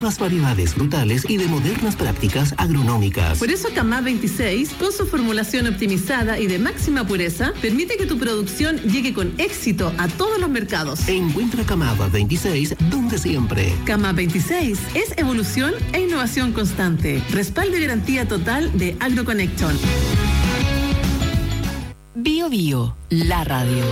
Las variedades frutales y de modernas prácticas agronómicas. Por eso Camad 26, con su formulación optimizada y de máxima pureza, permite que tu producción llegue con éxito a todos los mercados. Encuentra Camad 26 donde siempre. Camad 26 es evolución e innovación constante. Respaldo y garantía total de AgroConnection. Bio Bio, la radio.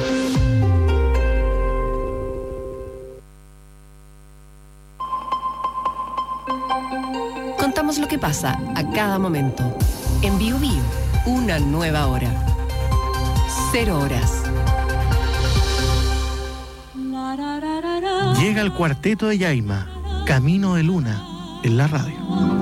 Contamos lo que pasa a cada momento. En Bio Bio, una nueva hora. 0 horas. Llega el cuarteto de Yaima, Camino de Luna, en la radio.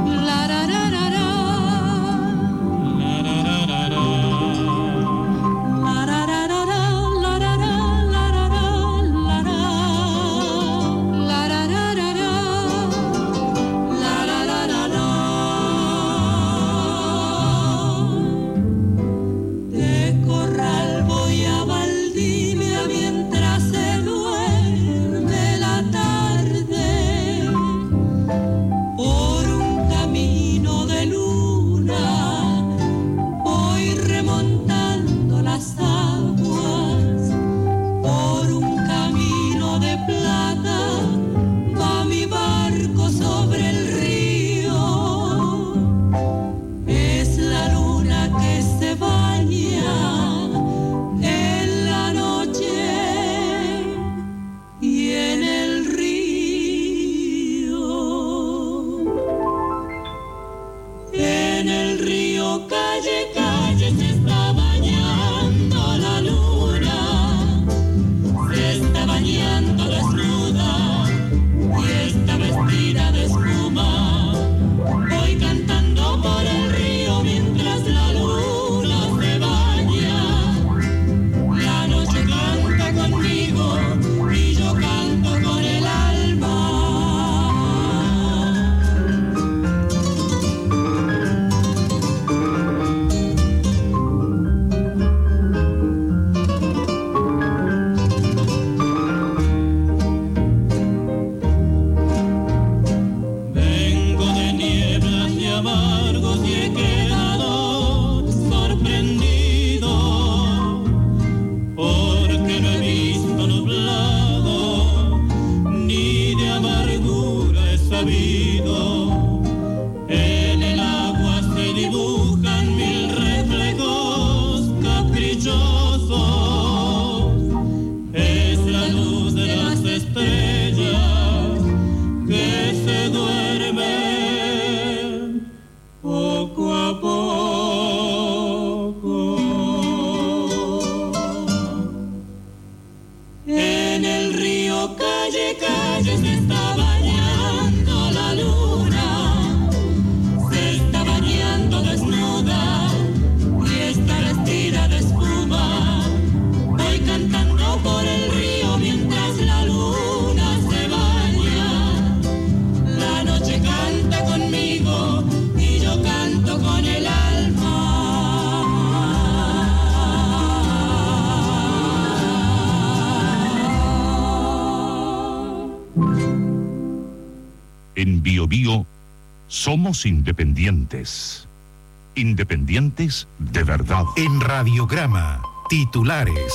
En Bio Bio somos independientes. Independientes de verdad. En Radiograma, titulares.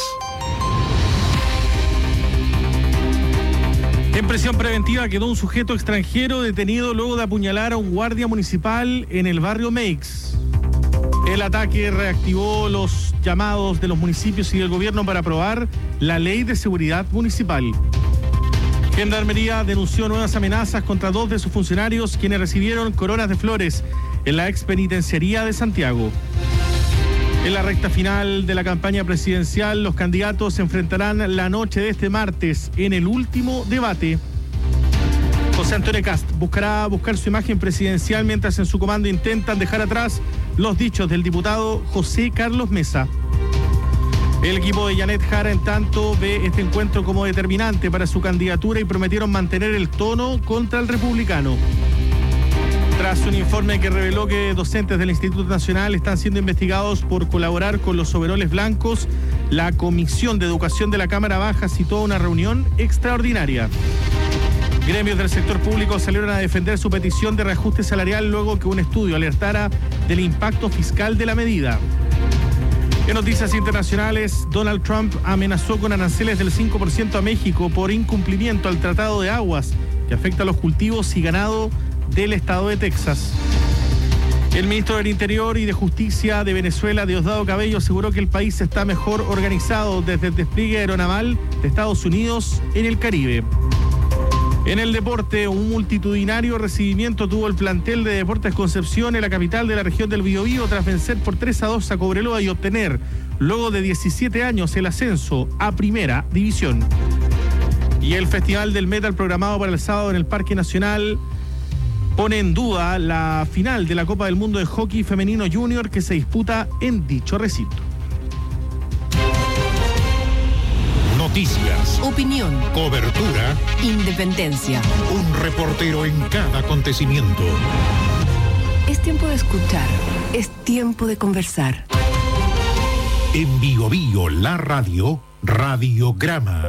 En prisión preventiva quedó un sujeto extranjero detenido luego de apuñalar a un guardia municipal en el barrio Meix. El ataque reactivó los llamados de los municipios y del gobierno para aprobar la ley de seguridad municipal. Gendarmería denunció nuevas amenazas contra 2 de sus funcionarios, quienes recibieron coronas de flores en la expenitenciaría de Santiago. En la recta final de la campaña presidencial, los candidatos se enfrentarán la noche de este martes en el último debate. José Antonio Kast buscará su imagen presidencial mientras en su comando intentan dejar atrás los dichos del diputado José Carlos Mesa. El equipo de Janet Jara, en tanto, ve este encuentro como determinante para su candidatura y prometieron mantener el tono contra el republicano. Tras un informe que reveló que docentes del Instituto Nacional están siendo investigados por colaborar con los overoles blancos, la Comisión de Educación de la Cámara Baja citó una reunión extraordinaria. Gremios del sector público salieron a defender su petición de reajuste salarial luego que un estudio alertara del impacto fiscal de la medida. En noticias internacionales, Donald Trump amenazó con aranceles del 5% a México por incumplimiento al Tratado de Aguas, que afecta a los cultivos y ganado del estado de Texas. El ministro del Interior y de Justicia de Venezuela, Diosdado Cabello, aseguró que el país está mejor organizado desde el despliegue aeronaval de Estados Unidos en el Caribe. En el deporte, un multitudinario recibimiento tuvo el plantel de Deportes Concepción en la capital de la región del Biobío tras vencer por 3-2 a Cobreloa y obtener, luego de 17 años, el ascenso a Primera División. Y el Festival del Metal programado para el sábado en el Parque Nacional pone en duda la final de la Copa del Mundo de Hockey Femenino Junior que se disputa en dicho recinto. Noticias, Opinión, cobertura, independencia. un reportero en cada acontecimiento. Es tiempo de escuchar, es tiempo de conversar. En Biobío, la radio, Radiograma.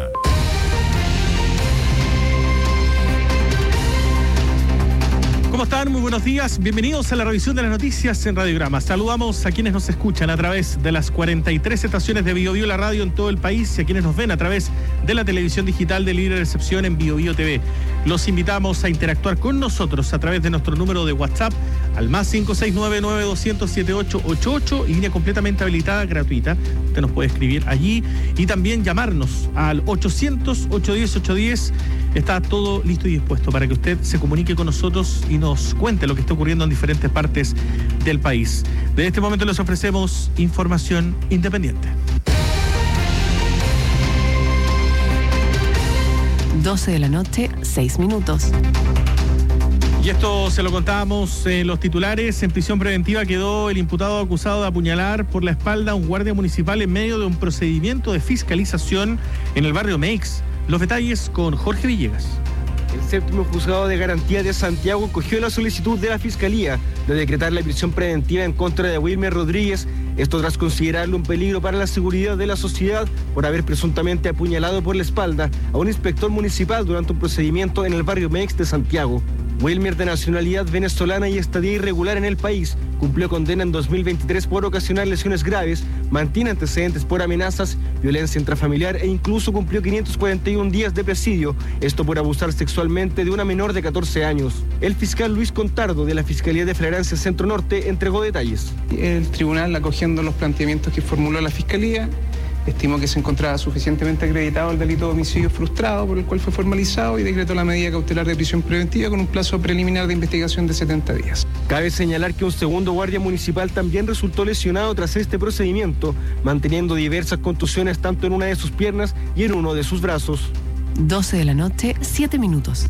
¿Cómo están? Muy buenos días. Bienvenidos a la revisión de las noticias en Radiograma. Saludamos a quienes nos escuchan a través de las 43 estaciones de Biobío la radio en todo el país y a quienes nos ven a través de la televisión digital de Libre Recepción en Biobío TV. Los invitamos a interactuar con nosotros a través de nuestro número de WhatsApp al más 569-9200-7888 y línea completamente habilitada, gratuita. Usted nos puede escribir allí y también llamarnos al 800-810-810. Está todo listo y dispuesto para que usted se comunique con nosotros y nos cuente lo que está ocurriendo en diferentes partes del país. De este momento les ofrecemos información independiente. 12 de la noche, 6 minutos. Y esto se lo contábamos en los titulares. En prisión preventiva quedó el imputado acusado de apuñalar por la espalda a un guardia municipal en medio de un procedimiento de fiscalización en el barrio Meix. Los detalles con Jorge Villegas. El séptimo juzgado de garantía de Santiago acogió la solicitud de la Fiscalía de decretar la prisión preventiva en contra de Wilmer Rodríguez, esto tras considerarlo un peligro para la seguridad de la sociedad por haber presuntamente apuñalado por la espalda a un inspector municipal durante un procedimiento en el barrio Meix de Santiago. Wilmer, de nacionalidad venezolana y estadía irregular en el país, cumplió condena en 2023 por ocasionar lesiones graves, mantiene antecedentes por amenazas, violencia intrafamiliar e incluso cumplió 541 días de presidio, esto por abusar sexualmente de una menor de 14 años. El fiscal Luis Contardo, de la Fiscalía de Flagrancia Centro Norte, entregó detalles. El tribunal, acogiendo los planteamientos que formuló la Fiscalía, estimó que se encontraba suficientemente acreditado el delito de homicidio frustrado por el cual fue formalizado y decretó la medida cautelar de prisión preventiva con un plazo preliminar de investigación de 70 días. Cabe señalar que un segundo guardia municipal también resultó lesionado tras este procedimiento, manteniendo diversas contusiones tanto en una de sus piernas y en uno de sus brazos. 12 de la noche, 7 minutos.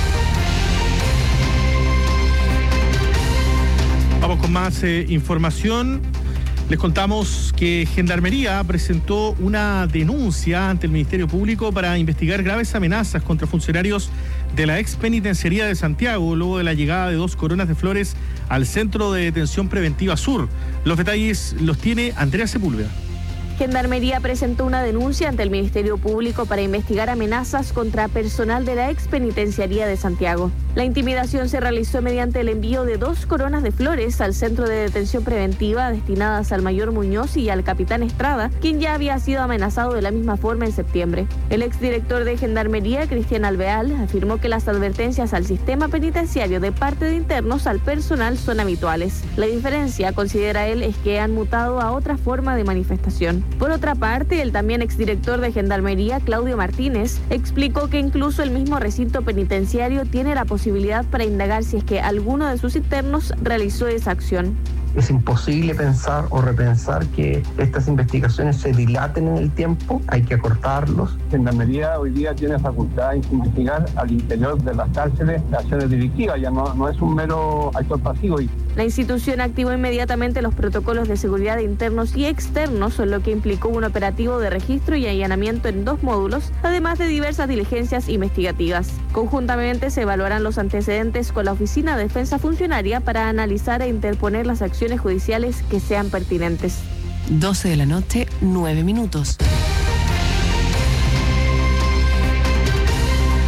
Vamos con más información. Les contamos que Gendarmería presentó una denuncia ante el Ministerio Público para investigar graves amenazas contra funcionarios de la ex penitenciaría de Santiago luego de la llegada de 2 coronas de flores al Centro de Detención Preventiva Sur. Los detalles los tiene Andrea Sepúlveda. Gendarmería presentó una denuncia ante el Ministerio Público para investigar amenazas contra personal de la ex penitenciaría de Santiago. La intimidación se realizó mediante el envío de 2 coronas de flores al Centro de Detención Preventiva destinadas al mayor Muñoz y al capitán Estrada, quien ya había sido amenazado de la misma forma en septiembre. El exdirector de Gendarmería, Cristian Alveal, afirmó que las advertencias al sistema penitenciario de parte de internos al personal son habituales. La diferencia, considera él, es que han mutado a otra forma de manifestación. Por otra parte, el también exdirector de Gendarmería, Claudio Martínez, explicó que incluso el mismo recinto penitenciario tiene la posibilidad para indagar si es que alguno de sus internos realizó esa acción. Es imposible pensar o repensar que estas investigaciones se dilaten en el tiempo, hay que acortarlos. Gendarmería hoy día tiene facultad de investigar al interior de las cárceles acciones delictivas, ya no es un mero actor pasivo. La institución activó inmediatamente los protocolos de seguridad de internos y externos, lo que implicó un operativo de registro y allanamiento en 2 módulos, además de diversas diligencias investigativas. Conjuntamente se evaluarán los antecedentes con la Oficina de Defensa Funcionaria para analizar e interponer las acciones judiciales que sean pertinentes. 12 de la noche, 9 minutos. En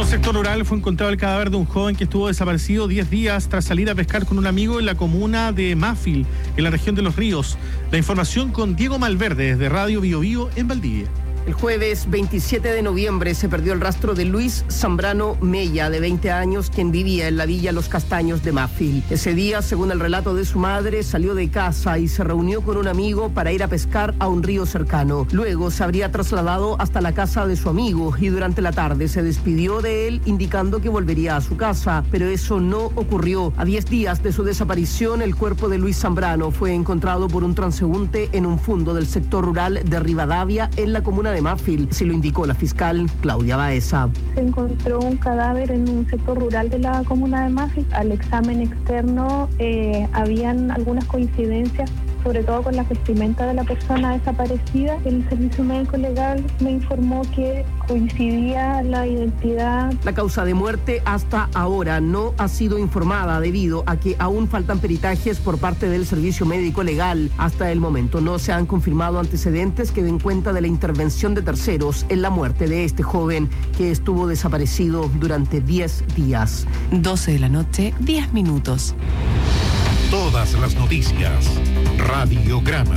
un sector rural fue encontrado el cadáver de un joven que estuvo desaparecido 10 días tras salir a pescar con un amigo en la comuna de Mafil, en la región de Los Ríos. La información con Diego Malverde desde Radio Bio Bio en Valdivia. El jueves 27 de noviembre se perdió el rastro de Luis Zambrano Mella, de 20 años, quien vivía en la villa Los Castaños de Mafil. Ese día, según el relato de su madre, salió de casa y se reunió con un amigo para ir a pescar a un río cercano. Luego se habría trasladado hasta la casa de su amigo y durante la tarde se despidió de él indicando que volvería a su casa, pero eso no ocurrió. A 10 días de su desaparición, el cuerpo de Luis Zambrano fue encontrado por un transeúnte en un fundo del sector rural de Rivadavia, en la comuna de Mafil, se lo indicó la fiscal Claudia Baeza. Se encontró un cadáver en un sector rural de la comuna de Mafil. Al examen externo habían algunas coincidencias, sobre todo con la vestimenta de la persona desaparecida. El servicio médico legal me informó que coincidía la identidad. La causa de muerte hasta ahora no ha sido informada debido a que aún faltan peritajes por parte del servicio médico legal. Hasta el momento no se han confirmado antecedentes que den cuenta de la intervención de terceros en la muerte de este joven que estuvo desaparecido durante 10 días. 12 de la noche, 10 minutos. Todas las noticias. Radiograma.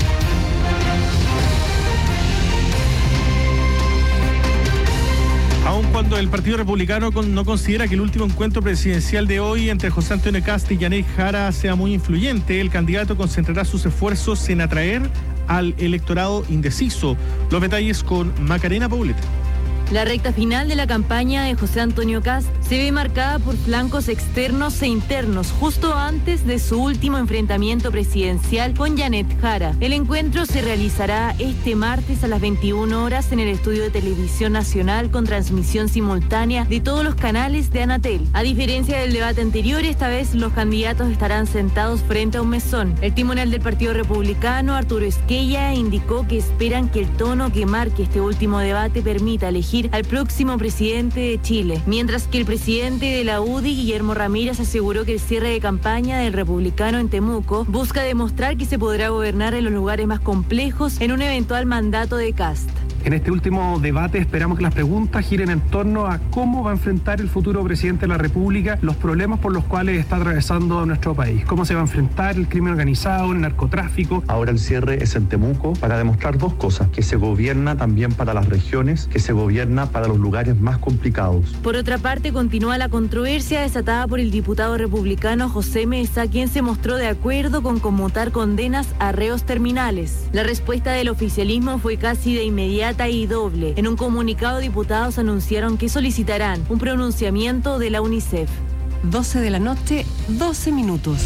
Aun cuando el Partido Republicano no considera que el último encuentro presidencial de hoy entre José Antonio Kast y Janet Jara sea muy influyente, el candidato concentrará sus esfuerzos en atraer al electorado indeciso. Los detalles con Macarena Pauleta. La recta final de la campaña de José Antonio Kast se ve marcada por flancos externos e internos, justo antes de su último enfrentamiento presidencial con Janet Jara. El encuentro se realizará este martes a las 21 horas en el estudio de Televisión Nacional con transmisión simultánea de todos los canales de Anatel. A diferencia del debate anterior, esta vez los candidatos estarán sentados frente a un mesón. El timonel del Partido Republicano, Arturo Esquella, indicó que esperan que el tono que marque este último debate permita elegir al próximo presidente de Chile, mientras que el presidente de la UDI, Guillermo Ramírez, aseguró que el cierre de campaña del republicano en Temuco busca demostrar que se podrá gobernar en los lugares más complejos en un eventual mandato de Kast. En este último debate esperamos que las preguntas giren en torno a cómo va a enfrentar el futuro presidente de la República los problemas por los cuales está atravesando nuestro país. Cómo se va a enfrentar el crimen organizado, el narcotráfico. Ahora el cierre es en Temuco para demostrar dos cosas: que se gobierna también para las regiones, que se gobierna para los lugares más complicados. Por otra parte, continúa la controversia desatada por el diputado republicano José Mesa, quien se mostró de acuerdo con conmutar condenas a reos terminales. La respuesta del oficialismo fue casi de inmediata y doble. En un comunicado, diputados anunciaron que solicitarán un pronunciamiento de la UNICEF. 12 de la noche, 12 minutos.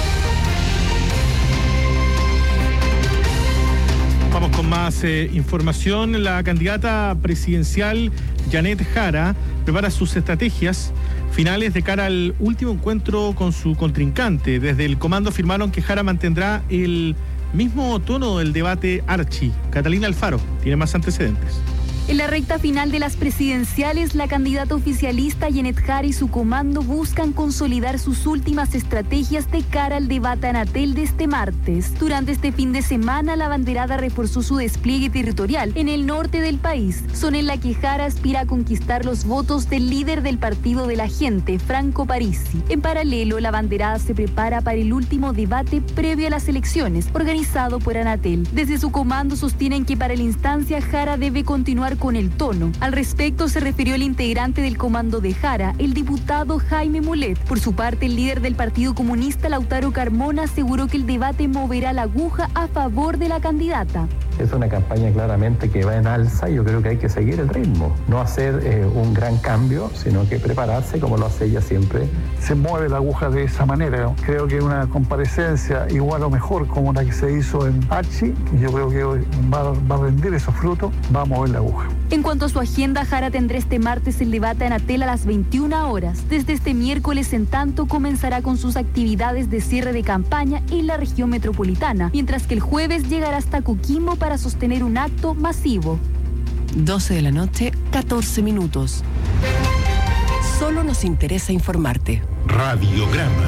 Vamos con más información. La candidata presidencial Janet Jara prepara sus estrategias finales de cara al último encuentro con su contrincante. Desde el comando afirmaron que Jara mantendrá el mismo tono del debate Archi. Catalina Alfaro tiene más antecedentes. En la recta final de las presidenciales, la candidata oficialista Janet Jara y su comando buscan consolidar sus últimas estrategias de cara al debate Anatel de este martes. Durante este fin de semana, la banderada reforzó su despliegue territorial en el norte del país, zona en la que Jara aspira a conquistar los votos del líder del Partido de la Gente, Franco Parisi. En paralelo, la banderada se prepara para el último debate previo a las elecciones, organizado por Anatel. Desde su comando sostienen que para la instancia Jara debe continuar con el tono. Al respecto se refirió el integrante del comando de Jara, el diputado Jaime Mulet. Por su parte, el líder del Partido Comunista, Lautaro Carmona, aseguró que el debate moverá la aguja a favor de la candidata. Es una campaña claramente que va en alza y yo creo que hay que seguir el ritmo. No hacer un gran cambio, sino que prepararse como lo hace ella siempre. Se mueve la aguja de esa manera. Creo que una comparecencia igual o mejor como la que se hizo en Archi, yo creo que va a rendir esos frutos, va a mover la aguja. En cuanto a su agenda, Jara tendrá este martes el debate Anatel a las 21 horas. Desde este miércoles, en tanto, comenzará con sus actividades de cierre de campaña en la región metropolitana, mientras que el jueves llegará hasta Coquimbo para sostener un acto masivo. 12 de la noche, 14 minutos. Solo nos interesa informarte. Radiograma.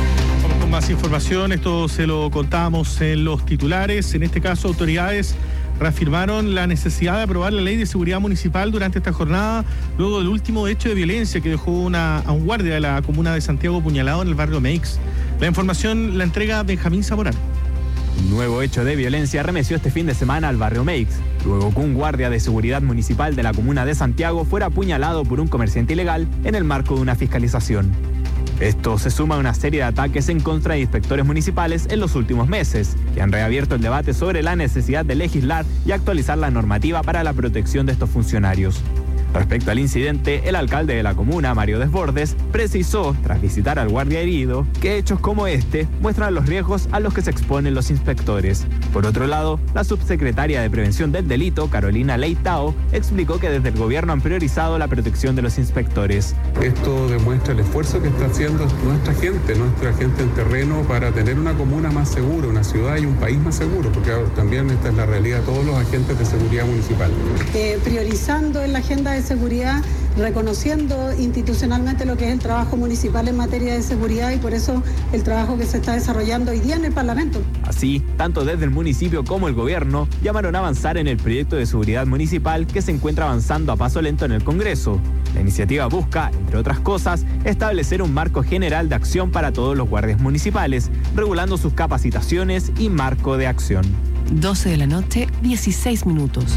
Más información, esto se lo contamos en los titulares. En este caso, autoridades reafirmaron la necesidad de aprobar la ley de seguridad municipal durante esta jornada, luego del último hecho de violencia que dejó a un guardia de la comuna de Santiago apuñalado en el barrio Meix. La información la entrega Benjamín Zamorano. Un nuevo hecho de violencia arremeció este fin de semana al barrio Meix, luego que un guardia de seguridad municipal de la comuna de Santiago fuera apuñalado por un comerciante ilegal en el marco de una fiscalización. Esto se suma a una serie de ataques en contra de inspectores municipales en los últimos meses, que han reabierto el debate sobre la necesidad de legislar y actualizar la normativa para la protección de estos funcionarios. Respecto al incidente, el alcalde de la comuna, Mario Desbordes, precisó, tras visitar al guardia herido, que hechos como este muestran los riesgos a los que se exponen los inspectores. Por otro lado, la subsecretaria de Prevención del Delito, Carolina Leitao, explicó que desde el gobierno han priorizado la protección de los inspectores. Esto demuestra el esfuerzo que está haciendo nuestra gente en terreno para tener una comuna más segura, una ciudad y un país más seguro, porque también esta es la realidad de todos los agentes de seguridad municipal. Priorizando en la agenda de seguridad, reconociendo institucionalmente lo que es el trabajo municipal en materia de seguridad y por eso el trabajo que se está desarrollando hoy día en el Parlamento. Así, tanto desde el municipio como el gobierno llamaron a avanzar en el proyecto de seguridad municipal que se encuentra avanzando a paso lento en el Congreso. La iniciativa busca, entre otras cosas, establecer un marco general de acción para todos los guardias municipales, regulando sus capacitaciones y marco de acción. 12 de la noche, 16 minutos.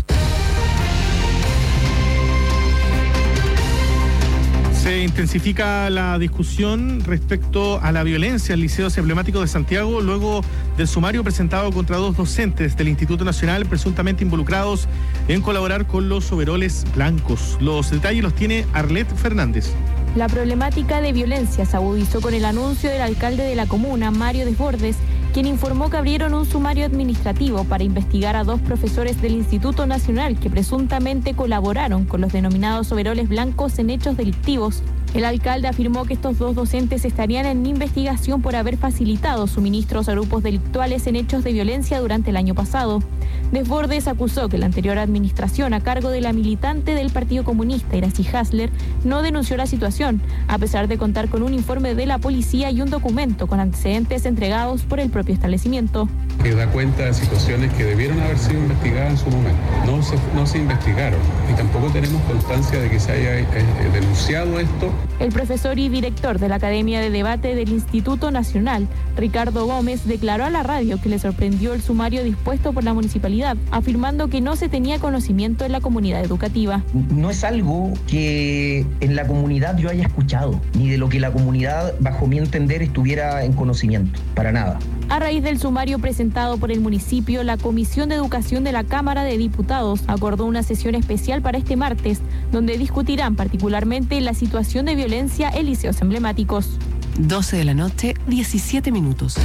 Se intensifica la discusión respecto a la violencia en liceos emblemáticos de Santiago luego del sumario presentado contra 2 docentes del Instituto Nacional presuntamente involucrados en colaborar con los overoles blancos. Los detalles los tiene Arlet Fernández. La problemática de violencia se agudizó con el anuncio del alcalde de la comuna, Mario Desbordes, quien informó que abrieron un sumario administrativo para investigar a 2 profesores del Instituto Nacional que presuntamente colaboraron con los denominados overoles blancos en hechos delictivos. El alcalde afirmó que estos 2 docentes estarían en investigación por haber facilitado suministros a grupos delictuales en hechos de violencia durante el año pasado. Desbordes acusó que la anterior administración, a cargo de la militante del Partido Comunista, Iracy Hasler, no denunció la situación, a pesar de contar con un informe de la policía y un documento con antecedentes entregados por el propio establecimiento. Que da cuenta de situaciones que debieron haber sido investigadas en su momento. No se investigaron y tampoco tenemos constancia de que se haya denunciado esto. El profesor y director de la Academia de Debate del Instituto Nacional, Ricardo Gómez, declaró a la radio que le sorprendió el sumario dispuesto por la municipalidad, afirmando que no se tenía conocimiento en la comunidad educativa. No es algo que en la comunidad yo haya escuchado, ni de lo que la comunidad, bajo mi entender, estuviera en conocimiento, para nada. A raíz del sumario presentado por el municipio, la Comisión de Educación de la Cámara de Diputados acordó una sesión especial para este martes, donde discutirán particularmente la situación de violencia en liceos emblemáticos. 12 de la noche, 17 minutos.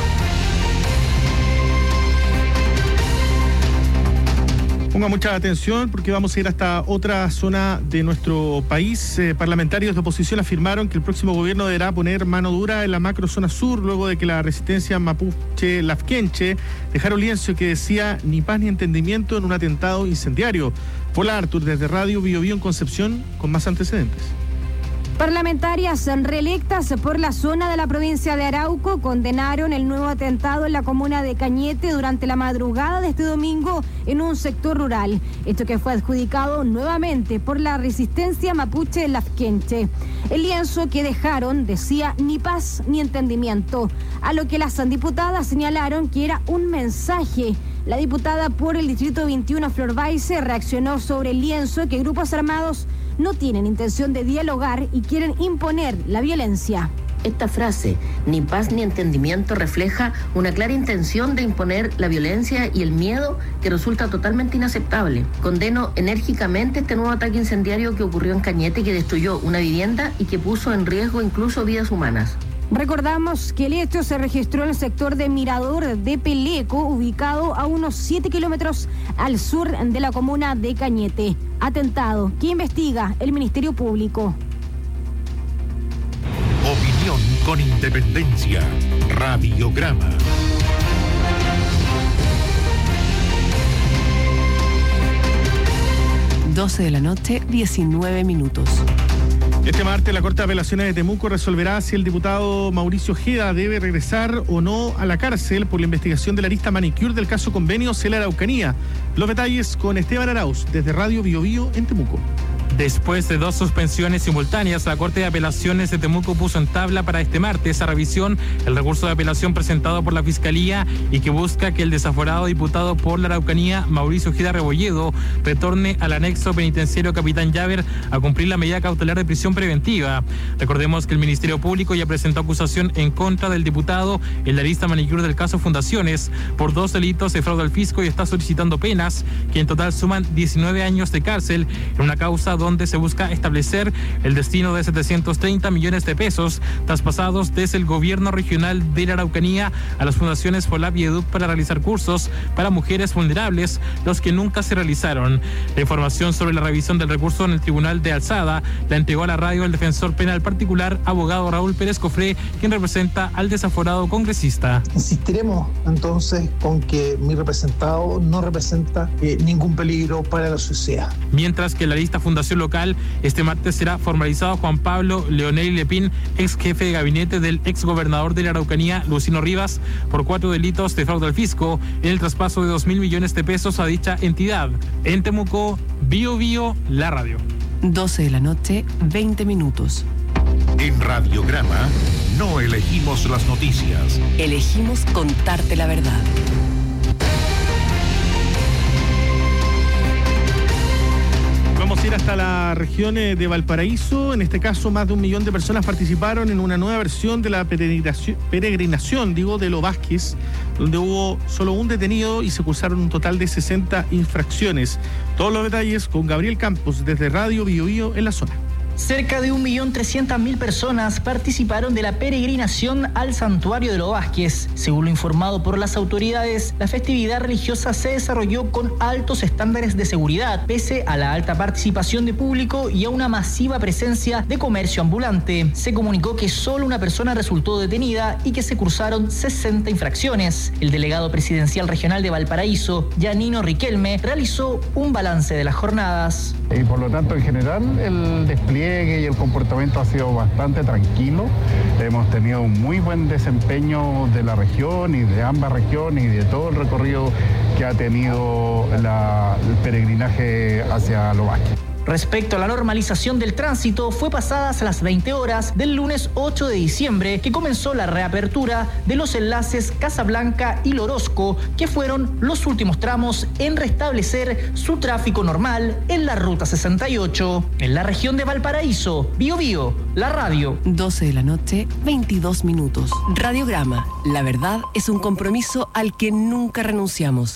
Ponga mucha atención porque vamos a ir hasta otra zona de nuestro país. Parlamentarios de oposición afirmaron que el próximo gobierno deberá poner mano dura en la macrozona sur luego de que la resistencia mapuche Lafkenche dejara un lienzo que decía ni paz ni entendimiento en un atentado incendiario. Hola Artur, desde Radio Bio Bio en Concepción con más antecedentes. Parlamentarias reelectas por la zona de la provincia de Arauco condenaron el nuevo atentado en la comuna de Cañete durante la madrugada de este domingo en un sector rural. Esto que fue adjudicado nuevamente por la resistencia mapuche Lafkenche. El lienzo que dejaron decía ni paz ni entendimiento, a lo que las diputadas señalaron que era un mensaje. La diputada por el Distrito 21, Flor Baise, reaccionó sobre el lienzo que grupos armados no tienen intención de dialogar y quieren imponer la violencia. Esta frase, ni paz ni entendimiento, refleja una clara intención de imponer la violencia y el miedo que resulta totalmente inaceptable. Condeno enérgicamente este nuevo ataque incendiario que ocurrió en Cañete, que destruyó una vivienda y que puso en riesgo incluso vidas humanas. Recordamos que el hecho se registró en el sector de Mirador de Peleco, ubicado a unos 7 kilómetros al sur de la comuna de Cañete. Atentado que investiga el Ministerio Público. Opinión con independencia. Radiograma. 12 de la noche, 19 minutos. Este martes la Corte de Apelaciones de Temuco resolverá si el diputado Mauricio Ojeda debe regresar o no a la cárcel por la investigación de la arista Manicure del caso Convenios en la Araucanía. Los detalles con Esteban Arauz, desde Radio Bio Bio en Temuco. Después de 2 suspensiones simultáneas, la Corte de Apelaciones de Temuco puso en tabla para este martes a revisión el recurso de apelación presentado por la Fiscalía y que busca que el desaforado diputado por la Araucanía, Mauricio Ojeda Rebolledo, retorne al anexo penitenciario Capitán Llaver a cumplir la medida cautelar de prisión preventiva. Recordemos que el Ministerio Público ya presentó acusación en contra del diputado en la lista manicure del caso Fundaciones por 2 delitos de fraude al fisco y está solicitando penas que en total suman 19 años de cárcel en una causa donde se busca establecer el destino de 730 millones de pesos traspasados desde el gobierno regional de la Araucanía a las fundaciones FOLAP y EDUC para realizar cursos para mujeres vulnerables, los que nunca se realizaron. La información sobre la revisión del recurso en el Tribunal de Alzada la entregó a la radio el defensor penal particular, abogado Raúl Pérez Cofré, quien representa al desaforado congresista. Insistiremos entonces con que mi representado no representa ningún peligro para la sociedad. Mientras que la lista Fundación Local, este martes será formalizado Juan Pablo Leonel Lepín, ex jefe de gabinete del ex gobernador de la Araucanía, Lucino Rivas, por 4 delitos de fraude al fisco en el traspaso de 2.000 millones de pesos a dicha entidad. En Temuco, Bio Bio, la radio. 12 de la noche, 20 minutos. En Radiograma no elegimos las noticias. Elegimos contarte la verdad. Vamos a ir hasta la región de Valparaíso. En este caso, más de 1 millón de personas participaron en una nueva versión de la peregrinación de Lo Vázquez, donde hubo solo un detenido y se cursaron un total de 60 infracciones. Todos los detalles con Gabriel Campos desde Radio Bio Bio en la zona. Cerca de 1.300.000 personas participaron de la peregrinación al santuario de Lo Vázquez. Según lo informado por las autoridades, la festividad religiosa se desarrolló con altos estándares de seguridad, pese a la alta participación de público y a una masiva presencia de comercio ambulante. Se comunicó que solo una persona resultó detenida y que se cursaron 60 infracciones. El delegado presidencial regional de Valparaíso, Yanino Riquelme, realizó un balance de las jornadas. Y por lo tanto, en general, el despliegue y el comportamiento ha sido bastante tranquilo. Hemos tenido un muy buen desempeño de la región y de ambas regiones y de todo el recorrido que ha tenido el peregrinaje hacia Lo Vázquez. Respecto a la normalización del tránsito, fue pasadas las 20 horas del lunes 8 de diciembre que comenzó la reapertura de los enlaces Casablanca y Lorosco, que fueron los últimos tramos en restablecer su tráfico normal en la Ruta 68. En la región de Valparaíso, Bio Bio, la radio. 12 de la noche, 22 minutos. Radiograma. La verdad es un compromiso al que nunca renunciamos.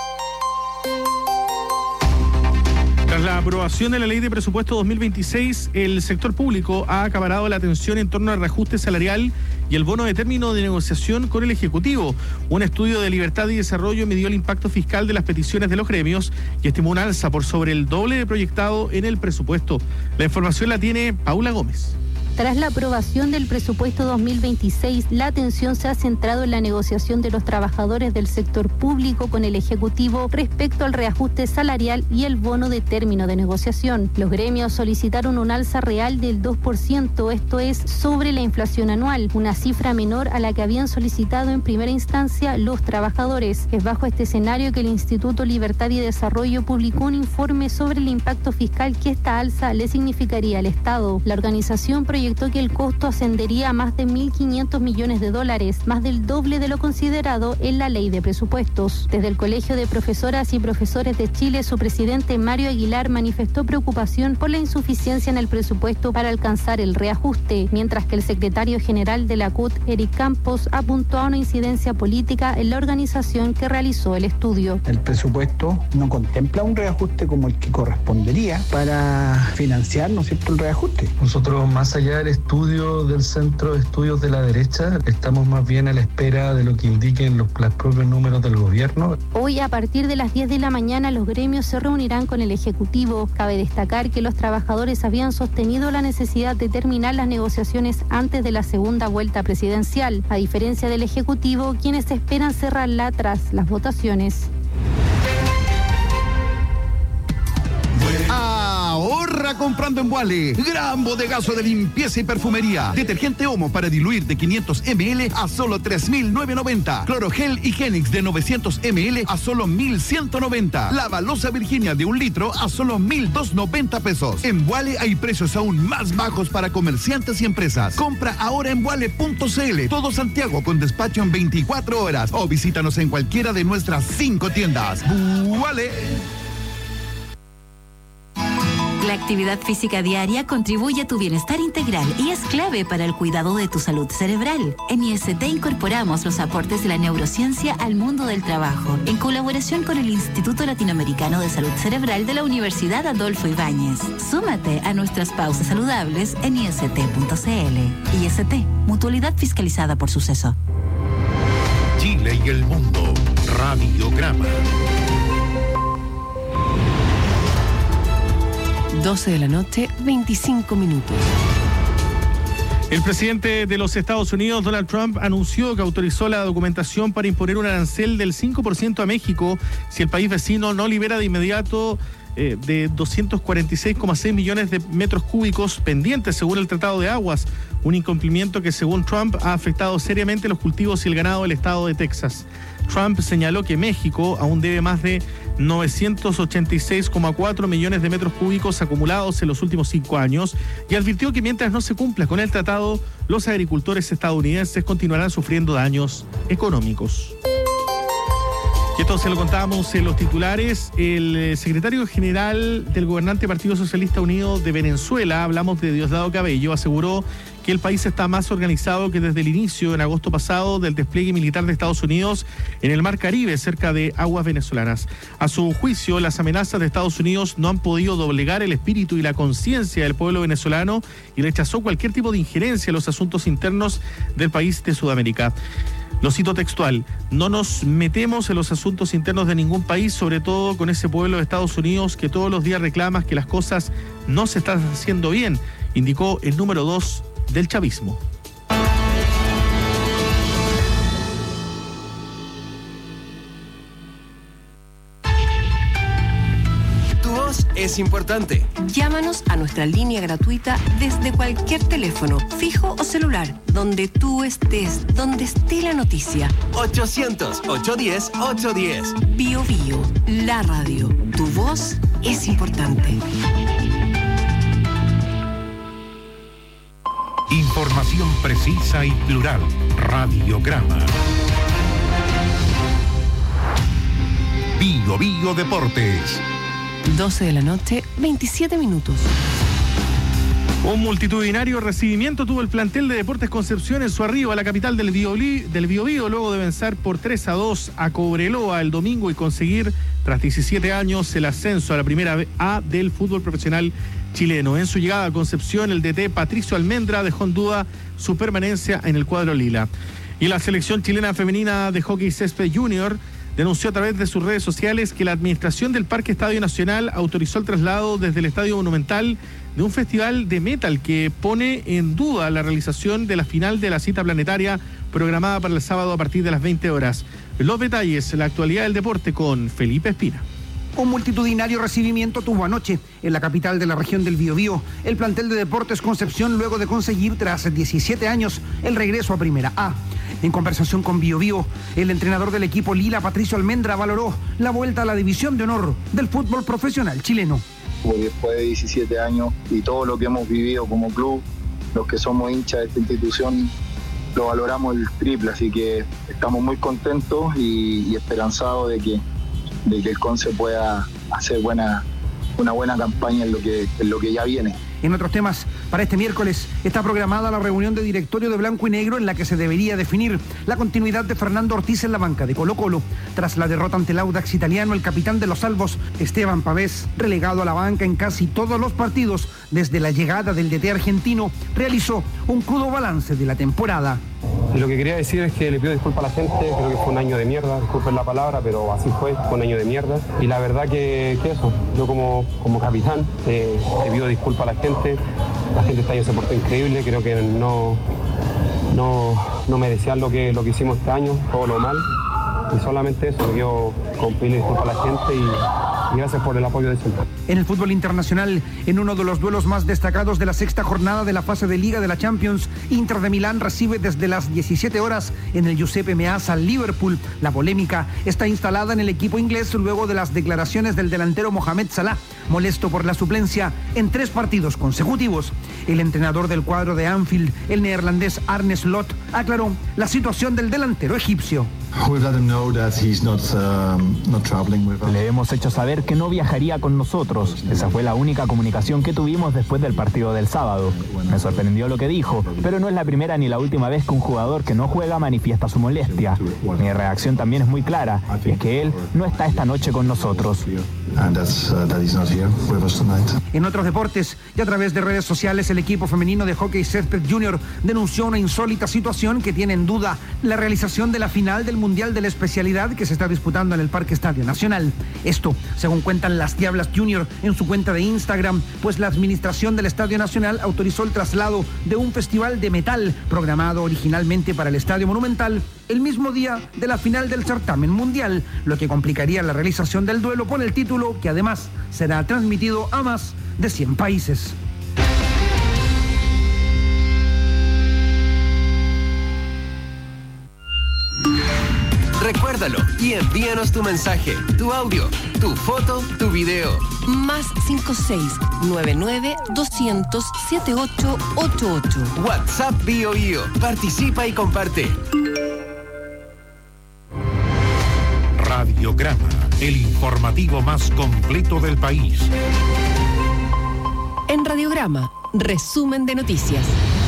Tras la aprobación de la Ley de Presupuesto 2026, el sector público ha acaparado la atención en torno al reajuste salarial y el bono de término de negociación con el Ejecutivo. Un estudio de Libertad y Desarrollo midió el impacto fiscal de las peticiones de los gremios y estimó un alza por sobre el doble de proyectado en el presupuesto. La información la tiene Paula Gómez. Tras la aprobación del presupuesto 2026, la atención se ha centrado en la negociación de los trabajadores del sector público con el Ejecutivo respecto al reajuste salarial y el bono de término de negociación. Los gremios solicitaron un alza real del 2%, esto es, sobre la inflación anual, una cifra menor a la que habían solicitado en primera instancia los trabajadores. Es bajo este escenario que el Instituto Libertad y Desarrollo publicó un informe sobre el impacto fiscal que esta alza le significaría al Estado. La organización proyectó que el costo ascendería a más de $1.500 millones, más del doble de lo considerado en la ley de presupuestos. Desde el Colegio de Profesoras y Profesores de Chile, su presidente Mario Aguilar manifestó preocupación por la insuficiencia en el presupuesto para alcanzar el reajuste, mientras que el secretario general de la CUT, Eric Campos, apuntó a una incidencia política en la organización que realizó el estudio. El presupuesto no contempla un reajuste como el que correspondería para financiar, ¿no es cierto?, el reajuste. Nosotros, más allá del estudio del Centro de Estudios de la Derecha, estamos más bien a la espera de lo que indiquen los propios números del gobierno. Hoy, a partir de las 10 de la mañana, los gremios se reunirán con el Ejecutivo. Cabe destacar que los trabajadores habían sostenido la necesidad de terminar las negociaciones antes de la segunda vuelta presidencial, a diferencia del Ejecutivo, quienes esperan cerrarla tras las votaciones. comprando en Wale. Gran bodegazo de limpieza y perfumería. Detergente Omo para diluir de 500 ml a solo 3.990. Clorogel Higienix de 900 ml a solo 1.190. La balosa Virginia de 1 litro a solo 1.290 pesos. En Wale hay precios aún más bajos para comerciantes y empresas. Compra ahora en wale.cl. Todo Santiago con despacho en 24 horas. O visítanos en cualquiera de nuestras 5 tiendas. Wale. La actividad física diaria contribuye a tu bienestar integral y es clave para el cuidado de tu salud cerebral. En IST incorporamos los aportes de la neurociencia al mundo del trabajo, en colaboración con el Instituto Latinoamericano de Salud Cerebral de la Universidad Adolfo Ibáñez. Súmate a nuestras pausas saludables en ist.cl. IST, mutualidad fiscalizada por Suceso. Chile y el mundo. Radiograma. 12 de la noche, 25 minutos. El presidente de los Estados Unidos, Donald Trump, anunció que autorizó la documentación para imponer un arancel del 5% a México si el país vecino no libera de inmediato de 246,6 millones de metros cúbicos pendientes según el Tratado de Aguas, un incumplimiento que según Trump ha afectado seriamente los cultivos y el ganado del estado de Texas. Trump señaló que México aún debe más de 986,4 millones de metros cúbicos acumulados en los últimos 5 años y advirtió que mientras no se cumpla con el tratado, los agricultores estadounidenses continuarán sufriendo daños económicos. Y esto se lo contábamos en los titulares. El secretario general del gobernante Partido Socialista Unido de Venezuela, hablamos de Diosdado Cabello, aseguró que el país está más organizado que desde el inicio, en agosto pasado, del despliegue militar de Estados Unidos en el Mar Caribe, cerca de aguas venezolanas. A su juicio, las amenazas de Estados Unidos no han podido doblegar el espíritu y la conciencia del pueblo venezolano y rechazó cualquier tipo de injerencia en los asuntos internos del país de Sudamérica. Lo cito textual: no nos metemos en los asuntos internos de ningún país, sobre todo con ese pueblo de Estados Unidos que todos los días reclama que las cosas no se están haciendo bien, indicó el número 2 del chavismo. Es importante. Llámanos a nuestra línea gratuita desde cualquier teléfono, fijo o celular, donde tú estés, donde esté la noticia. 800-810-810. Bio Bio, la radio. Tu voz es importante. Información precisa y plural. Radiograma. Bio Bio Deportes. 12 de la noche, 27 minutos. Un multitudinario recibimiento tuvo el plantel de Deportes Concepción en su arribo a la capital del Biobío, luego de vencer por 3-2 a Cobreloa el domingo y conseguir, tras 17 años, el ascenso a la primera A del fútbol profesional chileno. En su llegada a Concepción, el DT Patricio Almendra dejó en duda su permanencia en el cuadro lila. Y la selección chilena femenina de hockey césped junior denunció a través de sus redes sociales que la administración del Parque Estadio Nacional autorizó el traslado desde el Estadio Monumental de un festival de metal que pone en duda la realización de la final de la cita planetaria programada para el sábado a partir de las 20 horas. Los detalles, la actualidad del deporte con Felipe Espina. Un multitudinario recibimiento tuvo anoche en la capital de la región del Biobío el plantel de Deportes Concepción luego de conseguir tras 17 años el regreso a Primera A. En conversación con Biobío, el entrenador del equipo lila, Patricio Almendra, valoró la vuelta a la división de honor del fútbol profesional chileno. Después de 17 años y todo lo que hemos vivido como club, los que somos hinchas de esta institución, lo valoramos el triple, así que estamos muy contentos y esperanzados de que el Conce pueda hacer una buena campaña en lo que ya viene. En otros temas, para este miércoles está programada la reunión de directorio de Blanco y Negro en la que se debería definir la continuidad de Fernando Ortiz en la banca de Colo-Colo. Tras la derrota ante el Audax italiano, el capitán de los salvos, Esteban Pavés, relegado a la banca en casi todos los partidos desde la llegada del DT argentino, realizó un crudo balance de la temporada. Y lo que quería decir es que le pido disculpas a la gente, creo que fue un año de mierda, disculpen la palabra, pero así fue un año de mierda. Y la verdad que eso, yo como capitán le pido disculpas a la gente este año se portó increíble, creo que no merecían lo que hicimos este año, todo lo mal. Y solamente eso, yo pedirle disculpas a la gente y gracias por el apoyo de siempre. En el fútbol internacional, en uno de los duelos más destacados de la sexta jornada de la fase de Liga de la Champions, Inter de Milán recibe desde las 17 horas en el Giuseppe Meazza al Liverpool. La polémica está instalada en el equipo inglés luego de las declaraciones del delantero Mohamed Salah, molesto por la suplencia en 3 partidos consecutivos. El entrenador del cuadro de Anfield, el neerlandés Arne Slot, aclaró la situación del delantero egipcio. Le hemos hecho saber que no viajaría con nosotros. Esa fue la única comunicación que tuvimos después del partido del sábado. Me sorprendió lo que dijo, pero no es la primera ni la última vez que un jugador que no juega manifiesta su molestia. Mi reacción también es muy clara, y es que él no está esta noche con nosotros. En otros deportes y a través de redes sociales, el equipo femenino de hockey césped junior denunció una insólita situación que tiene en duda la realización de la final del Mundial de la especialidad que se está disputando en el Parque Estadio Nacional. Esto, según cuentan las Diablas Junior en su cuenta de Instagram, pues la administración del Estadio Nacional autorizó el traslado de un festival de metal programado originalmente para el Estadio Monumental el mismo día de la final del certamen mundial, lo que complicaría la realización del duelo por el título, que además será transmitido a más de 100 países. Recuérdalo y envíanos tu mensaje, tu audio, tu foto, tu video. Más 56-99-200-7888. WhatsApp Bio Bio. Participa y comparte. Radiograma, el informativo más completo del país. En Radiograma, resumen de noticias.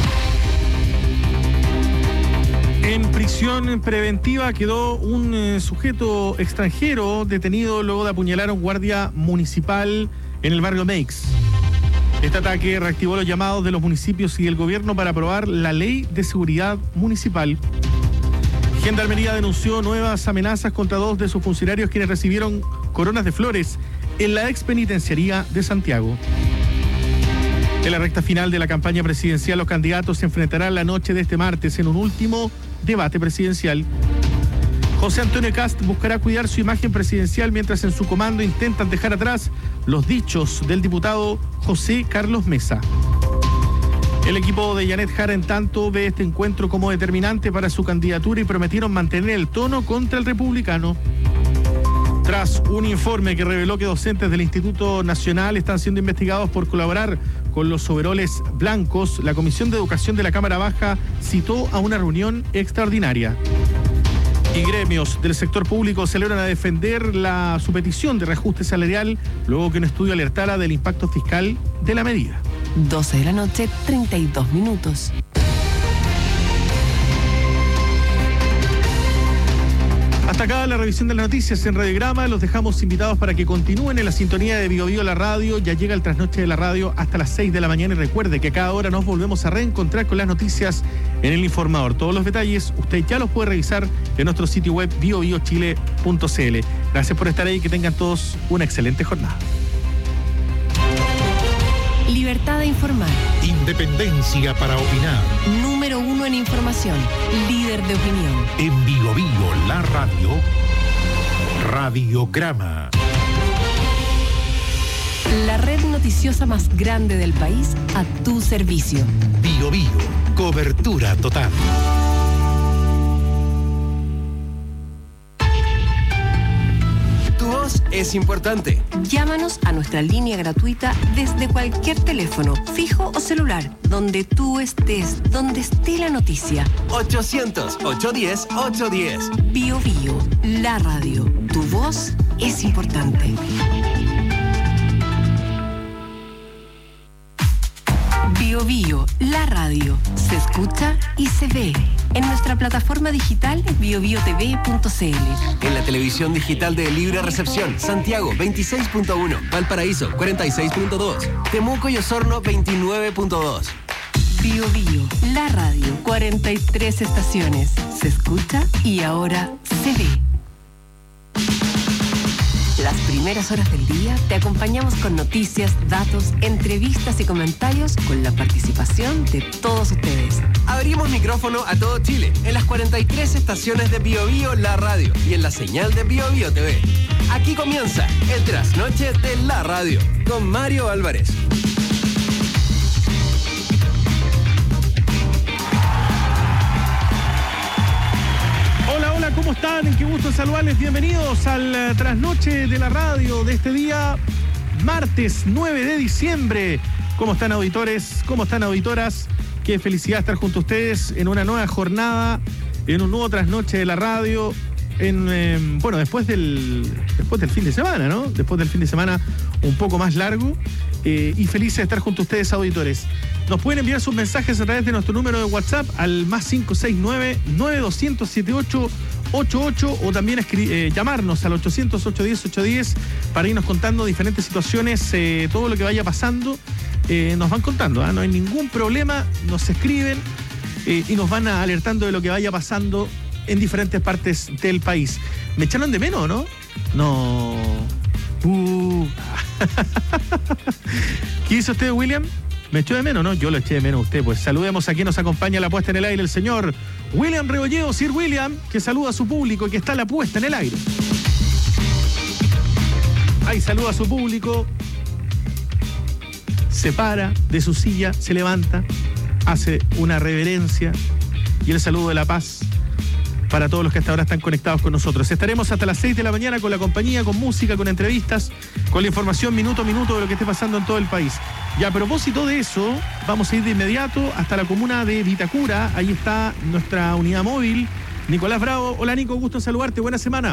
En prisión preventiva quedó un sujeto extranjero detenido luego de apuñalar a un guardia municipal en el barrio Meix. Este ataque reactivó los llamados de los municipios y el gobierno para aprobar la ley de seguridad municipal. Gendarmería denunció nuevas amenazas contra 2 de sus funcionarios quienes recibieron coronas de flores en la expenitenciaría de Santiago. En la recta final de la campaña presidencial, los candidatos se enfrentarán la noche de este martes en un último debate presidencial. José Antonio Kast buscará cuidar su imagen presidencial mientras en su comando intentan dejar atrás los dichos del diputado José Carlos Mesa. El equipo de Janet Jara, en tanto, ve este encuentro como determinante para su candidatura y prometieron mantener el tono contra el republicano. Tras un informe que reveló que docentes del Instituto Nacional están siendo investigados por colaborar con los overoles blancos, la Comisión de Educación de la Cámara Baja citó a una reunión extraordinaria. Y gremios del sector público celebran a defender su petición de reajuste salarial luego que un estudio alertara del impacto fiscal de la medida. 12 de la noche, 32 minutos. Hasta acá la revisión de las noticias en Radiograma. Los dejamos invitados para que continúen en la sintonía de Bio Bio la radio. Ya llega el trasnoche de la radio hasta las 6 de la mañana y recuerde que a cada hora nos volvemos a reencontrar con las noticias en El Informador. Todos los detalles usted ya los puede revisar en nuestro sitio web biobiochile.cl. Gracias por estar ahí y que tengan todos una excelente jornada. Libertad de informar. Independencia para opinar. Número 1 en información. Líder de opinión. En Bio Bio la radio. Radiograma. La red noticiosa más grande del país a tu servicio. Bio Bio. Cobertura total. Tu voz es importante. Llámanos a nuestra línea gratuita desde cualquier teléfono, fijo o celular, donde tú estés, donde esté la noticia. 800-810-810. Bio Bio, la radio. Tu voz es importante. Bio Bio, la radio. Se escucha y se ve. En nuestra plataforma digital biobiotv.cl. En la televisión digital de Libre Recepción, Santiago 26.1, Valparaíso 46.2, Temuco y Osorno 29.2. Bio Bio, la radio. 43 estaciones. Se escucha y ahora se ve. Las primeras horas del día te acompañamos con noticias, datos, entrevistas y comentarios con la participación de todos ustedes. Abrimos micrófono a todo Chile, en las 43 estaciones de Bio Bio La Radio y en la señal de Bio Bio TV. Aquí comienza el trasnoche de la radio con Mario Álvarez. Hola, ¿cómo están? Qué gusto saludarles. Bienvenidos al trasnoche de la radio de este día, martes 9 de diciembre. ¿Cómo están, auditores? ¿Cómo están, auditoras? Qué felicidad estar junto a ustedes en una nueva jornada, en un nuevo trasnoche de la radio, después del fin de semana, ¿no? Después del fin de semana un poco más largo, y felices de estar junto a ustedes, auditores. Nos pueden enviar sus mensajes a través de nuestro número de WhatsApp al más 569-9200-7888 o también llamarnos al 800-810-810 para irnos contando diferentes situaciones, todo lo que vaya pasando. Nos van contando, no hay ningún problema, nos escriben y nos van alertando de lo que vaya pasando en diferentes partes del país. ¿Me echaron de menos, no? No. ¿Qué hizo usted, William? ¿Me echó de menos, no? Yo lo eché de menos a usted. Pues saludemos a quien nos acompaña a la puesta en el aire, el señor William Rebolledo, Sir William, que saluda a su público y que está a la puesta en el aire. Ahí saluda a su público, se para de su silla, se levanta, hace una reverencia y el saludo de la paz para todos los que hasta ahora están conectados con nosotros. Estaremos hasta las 6 de la mañana con la compañía, con música, con entrevistas, con la información minuto a minuto de lo que esté pasando en todo el país. Y a propósito de eso, vamos a ir de inmediato hasta la comuna de Vitacura. Ahí está nuestra unidad móvil, Nicolás Bravo. Hola, Nico, gusto en saludarte. Buena semana.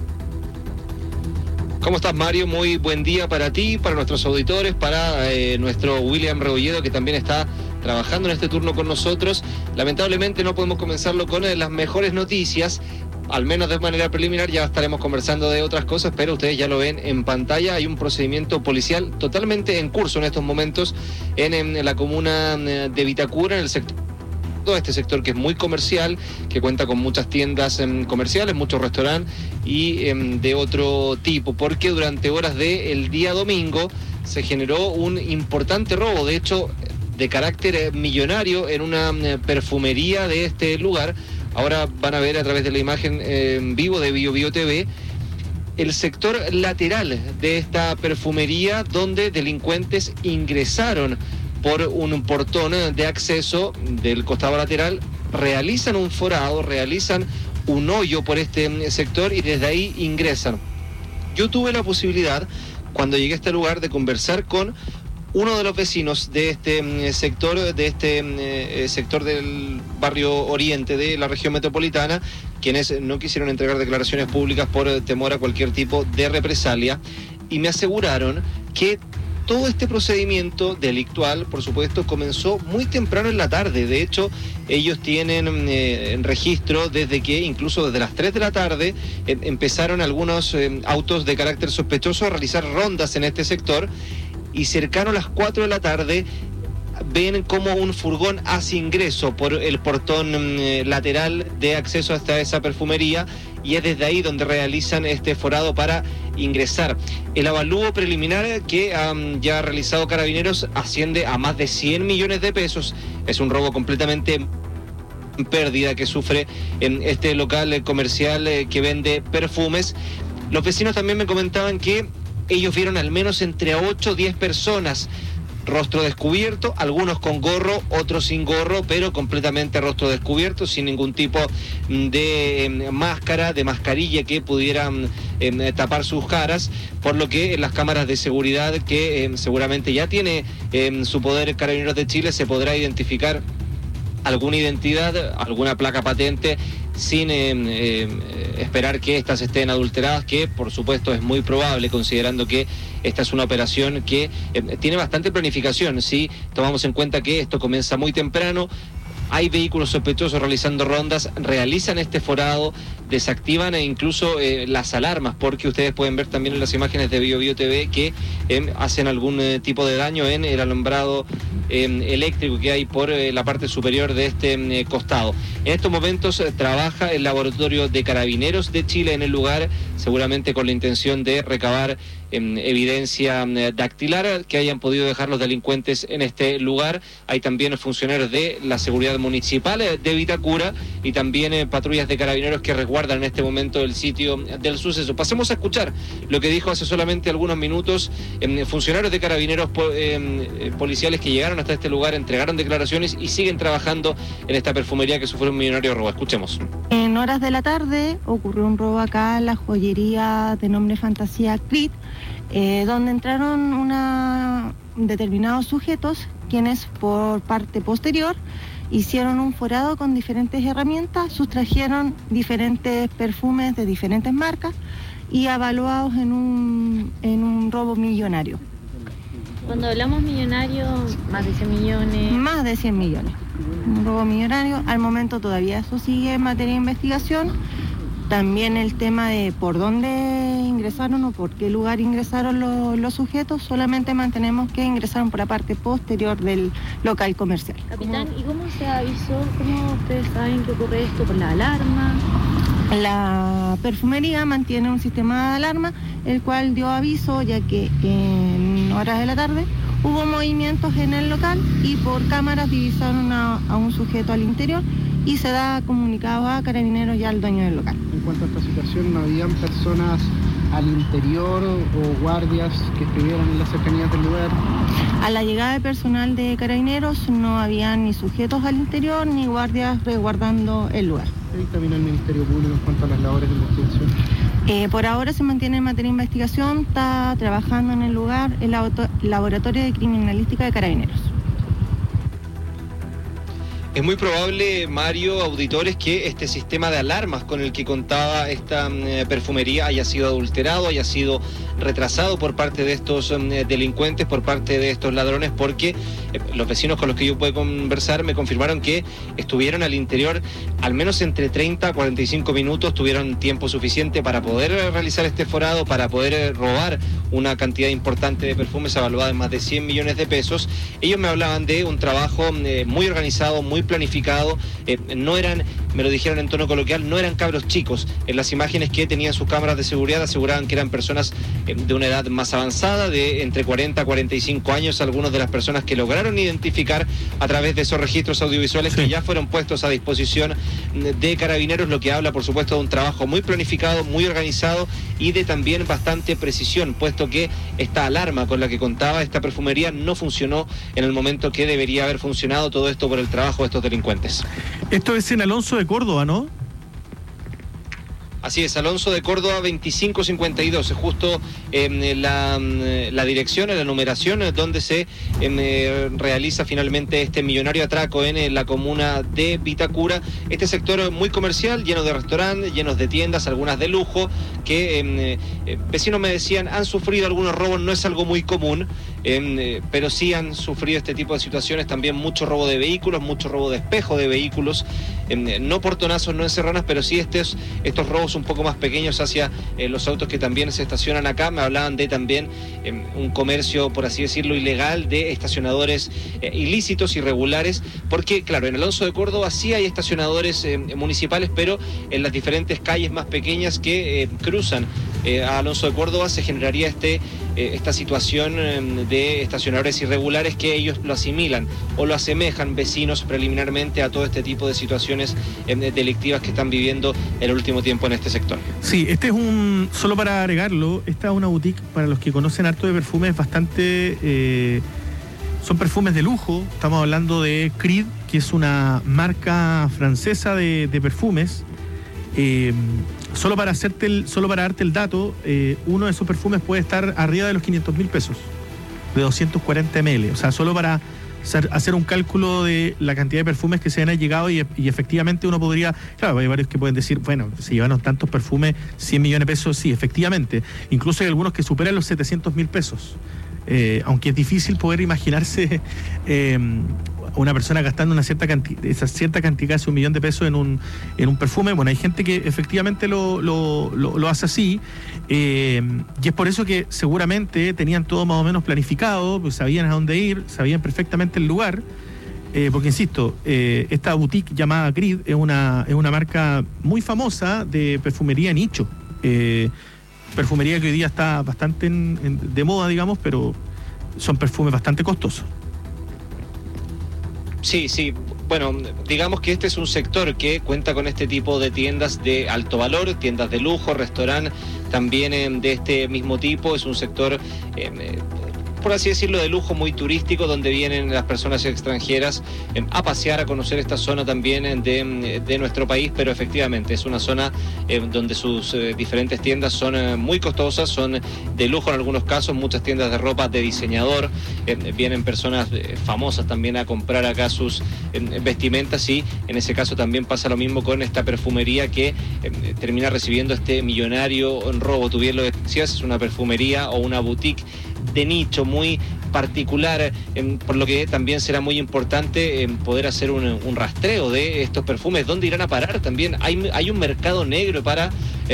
¿Cómo estás, Mario? Muy buen día para ti, para nuestros auditores, para nuestro William Rebolledo, que también está trabajando en este turno con nosotros. Lamentablemente no podemos comenzarlo con las mejores noticias, al menos de manera preliminar. Ya estaremos conversando de otras cosas, pero ustedes ya lo ven en pantalla. Hay un procedimiento policial totalmente en curso en estos momentos en la comuna de Vitacura, en el sector. Todo este sector que es muy comercial, que cuenta con muchas tiendas comerciales, muchos restaurantes y de otro tipo, porque durante horas del día domingo se generó un importante robo, de hecho de carácter millonario, en una perfumería de este lugar. Ahora van a ver a través de la imagen en vivo de Bio Bio TV el sector lateral de esta perfumería, donde delincuentes ingresaron por un portón de acceso del costado lateral, realizan un forado, realizan un hoyo por este sector y desde ahí ingresan. Yo tuve la posibilidad, cuando llegué a este lugar, de conversar con uno de los vecinos de este sector, sector del barrio oriente de la región metropolitana, quienes no quisieron entregar declaraciones públicas por temor a cualquier tipo de represalia, y me aseguraron que todo este procedimiento delictual, por supuesto, comenzó muy temprano en la tarde. De hecho, ellos tienen en registro desde que, incluso desde las 3 de la tarde, empezaron algunos autos de carácter sospechoso a realizar rondas en este sector, y cercano a las 4 de la tarde ven como un furgón hace ingreso por el portón lateral de acceso hasta esa perfumería, y es desde ahí donde realizan este forado para ingresar. El avalúo preliminar que ya ha realizado Carabineros asciende a más de 100 millones de pesos. Es un robo completamente pérdida que sufre en este local comercial que vende perfumes. Los vecinos también me comentaban que ellos vieron al menos entre 8 o 10 personas, rostro descubierto, algunos con gorro, otros sin gorro, pero completamente rostro descubierto, sin ningún tipo de máscara, de mascarilla que pudieran tapar sus caras, por lo que en las cámaras de seguridad que seguramente ya tiene en su poder Carabineros de Chile se podrá identificar alguna identidad, alguna placa patente, sin esperar que estas estén adulteradas, que por supuesto es muy probable, considerando que esta es una operación que tiene bastante planificación. Si tomamos en cuenta que esto comienza muy temprano, hay vehículos sospechosos realizando rondas, realizan este forado, desactivan e incluso las alarmas, porque ustedes pueden ver también en las imágenes de BioBio TV que hacen algún tipo de daño en el alumbrado eléctrico que hay por la parte superior de este costado. En estos momentos trabaja el Laboratorio de Carabineros de Chile en el lugar, seguramente con la intención de recabar evidencia dactilar que hayan podido dejar los delincuentes en este lugar. Hay también funcionarios de la seguridad municipal de Vitacura y también patrullas de carabineros que resguardan en este momento el sitio del suceso. Pasemos a escuchar lo que dijo hace solamente algunos minutos funcionarios de carabineros policiales que llegaron hasta este lugar, entregaron declaraciones y siguen trabajando en esta perfumería que sufrió un millonario robo. Escuchemos. En horas de la tarde ocurrió un robo acá en la joyería de nombre Fantasía Creed, donde entraron determinados sujetos, quienes por parte posterior hicieron un forado con diferentes herramientas, sustrajeron diferentes perfumes de diferentes marcas y avaluados en un robo millonario. Cuando hablamos millonario, más de 100 millones. Más de 100 millones. Un robo millonario. Al momento todavía eso sigue en materia de investigación. También el tema de por dónde ingresaron o por qué lugar ingresaron los sujetos, solamente mantenemos que ingresaron por la parte posterior del local comercial. Capitán, ¿y cómo se avisó? ¿Cómo ustedes saben que ocurre esto? ¿Por la alarma? La perfumería mantiene un sistema de alarma, el cual dio aviso, ya que en horas de la tarde hubo movimientos en el local y por cámaras divisaron a un sujeto al interior y se da comunicado a carabineros y al dueño del local. En cuanto a esta situación, ¿no habían personas al interior o guardias que estuvieran en las cercanías del lugar? A la llegada de personal de carabineros no había ni sujetos al interior ni guardias resguardando el lugar. ¿Qué dictamina el Ministerio Público en cuanto a las labores de investigación? Por ahora se mantiene en materia de investigación, está trabajando en el lugar el Laboratorio de Criminalística de Carabineros. Es muy probable, Mario, auditores, que este sistema de alarmas con el que contaba esta perfumería haya sido adulterado, haya sido retrasado por parte de estos delincuentes, por parte de estos ladrones, porque los vecinos con los que yo pude conversar me confirmaron que estuvieron al interior al menos entre 30 a 45 minutos, tuvieron tiempo suficiente para poder realizar este forado, para poder robar una cantidad importante de perfumes evaluada en más de 100 millones de pesos. Ellos me hablaban de un trabajo muy organizado, muy planificado, no eran, me lo dijeron en tono coloquial, no eran cabros chicos. En las imágenes que tenían sus cámaras de seguridad aseguraban que eran personas de una edad más avanzada, de entre 40 a 45 años, algunas de las personas que lograron identificar a través de esos registros audiovisuales que ya fueron puestos a disposición de carabineros, lo que habla por supuesto de un trabajo muy planificado, muy organizado y de también bastante precisión, puesto que esta alarma con la que contaba esta perfumería no funcionó en el momento que debería haber funcionado, todo esto por el trabajo de estos delincuentes. Esto es en Alonso de Córdoba, ¿no? Así es, Alonso de Córdoba 2552, es justo la dirección, la numeración donde se realiza finalmente este millonario atraco en la comuna de Vitacura. Este sector muy comercial, lleno de restaurantes, llenos de tiendas, algunas de lujo, que vecinos me decían han sufrido algunos robos, no es algo muy común, pero sí han sufrido este tipo de situaciones, también mucho robo de vehículos, mucho robo de espejo de vehículos, no portonazos, no encerronas, pero sí estos robos un poco más pequeños hacia los autos que también se estacionan acá. Me hablaban de también un comercio, por así decirlo, ilegal de estacionadores ilícitos, irregulares, porque claro, en Alonso de Córdoba sí hay estacionadores municipales, pero en las diferentes calles más pequeñas que cruzan a Alonso de Córdoba se generaría esta situación de estacionadores irregulares que ellos lo asimilan o lo asemejan vecinos preliminarmente a todo este tipo de situaciones delictivas que están viviendo el último tiempo en este sector. Sí, este es solo para agregarlo, esta es una boutique, para los que conocen harto de perfumes, bastante, son perfumes de lujo. Estamos hablando de Creed, que es una marca francesa de perfumes. Solo para darte el dato, uno de esos perfumes puede estar arriba de los 500.000 pesos, de 240 ml. O sea, solo para hacer un cálculo de la cantidad de perfumes que se han llegado y efectivamente uno podría, claro, hay varios que pueden decir, bueno, se llevaron tantos perfumes, 100 millones de pesos, sí, efectivamente. Incluso hay algunos que superan los 700.000 pesos. Aunque es difícil poder imaginarse una persona gastando esa cierta cantidad, casi $1 millón en un perfume. Bueno, hay gente que efectivamente lo hace así, y es por eso que seguramente tenían todo más o menos planificado, pues sabían a dónde ir, sabían perfectamente el lugar, porque insisto, esta boutique llamada Creed es una marca muy famosa de perfumería nicho, perfumería que hoy día está bastante de moda, digamos, pero son perfumes bastante costosos. Sí. Bueno, digamos que este es un sector que cuenta con este tipo de tiendas de alto valor, tiendas de lujo, restaurantes también de este mismo tipo. Es un sector, por así decirlo, de lujo, muy turístico, donde vienen las personas extranjeras a pasear, a conocer esta zona también de nuestro país, pero efectivamente es una zona donde sus diferentes tiendas son muy costosas, son de lujo en algunos casos, muchas tiendas de ropa de diseñador, vienen personas famosas también a comprar acá sus vestimentas, y en ese caso también pasa lo mismo con esta perfumería que termina recibiendo este millonario robo. Tú bien lo decías, es una perfumería o una boutique de nicho muy particular, por lo que también será muy importante poder hacer un rastreo de estos perfumes, dónde irán a parar. También hay un mercado negro para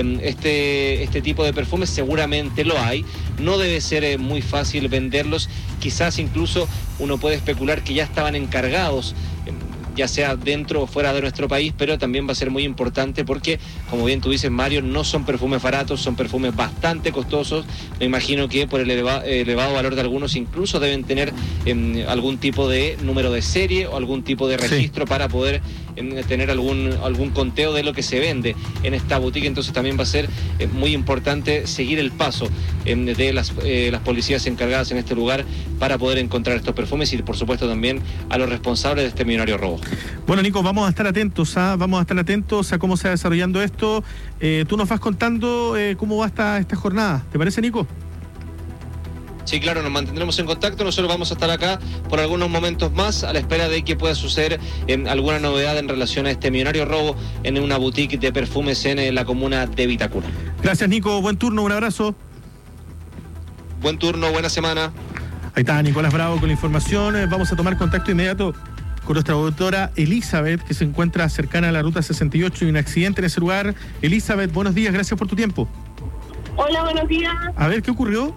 este tipo de perfumes, seguramente lo hay, no debe ser muy fácil venderlos, quizás incluso uno puede especular que ya estaban encargados, ya sea dentro o fuera de nuestro país, pero también va a ser muy importante porque, como bien tú dices, Mario, no son perfumes baratos, son perfumes bastante costosos. Me imagino que por el elevado valor de algunos incluso deben tener algún tipo de número de serie o algún tipo de registro para poder tener algún conteo de lo que se vende en esta boutique. Entonces también va a ser muy importante seguir el paso de las policías encargadas en este lugar para poder encontrar estos perfumes y, por supuesto, también a los responsables de este millonario robo. Bueno, Nico, vamos a estar atentos a cómo se va desarrollando esto. Tú nos vas contando cómo va esta jornada. ¿Te parece, Nico? Sí, claro, nos mantendremos en contacto. Nosotros vamos a estar acá por algunos momentos más a la espera de que pueda suceder alguna novedad en relación a este millonario robo en una boutique de perfumes en la comuna de Vitacura. Gracias, Nico. Buen turno, un abrazo. Buen turno, buena semana. Ahí está Nicolás Bravo con la información. Vamos a tomar contacto inmediato con nuestra doctora Elizabeth, que se encuentra cercana a la Ruta 68 y un accidente en ese lugar. Elizabeth, buenos días, gracias por tu tiempo. Hola, buenos días. A ver, ¿qué ocurrió?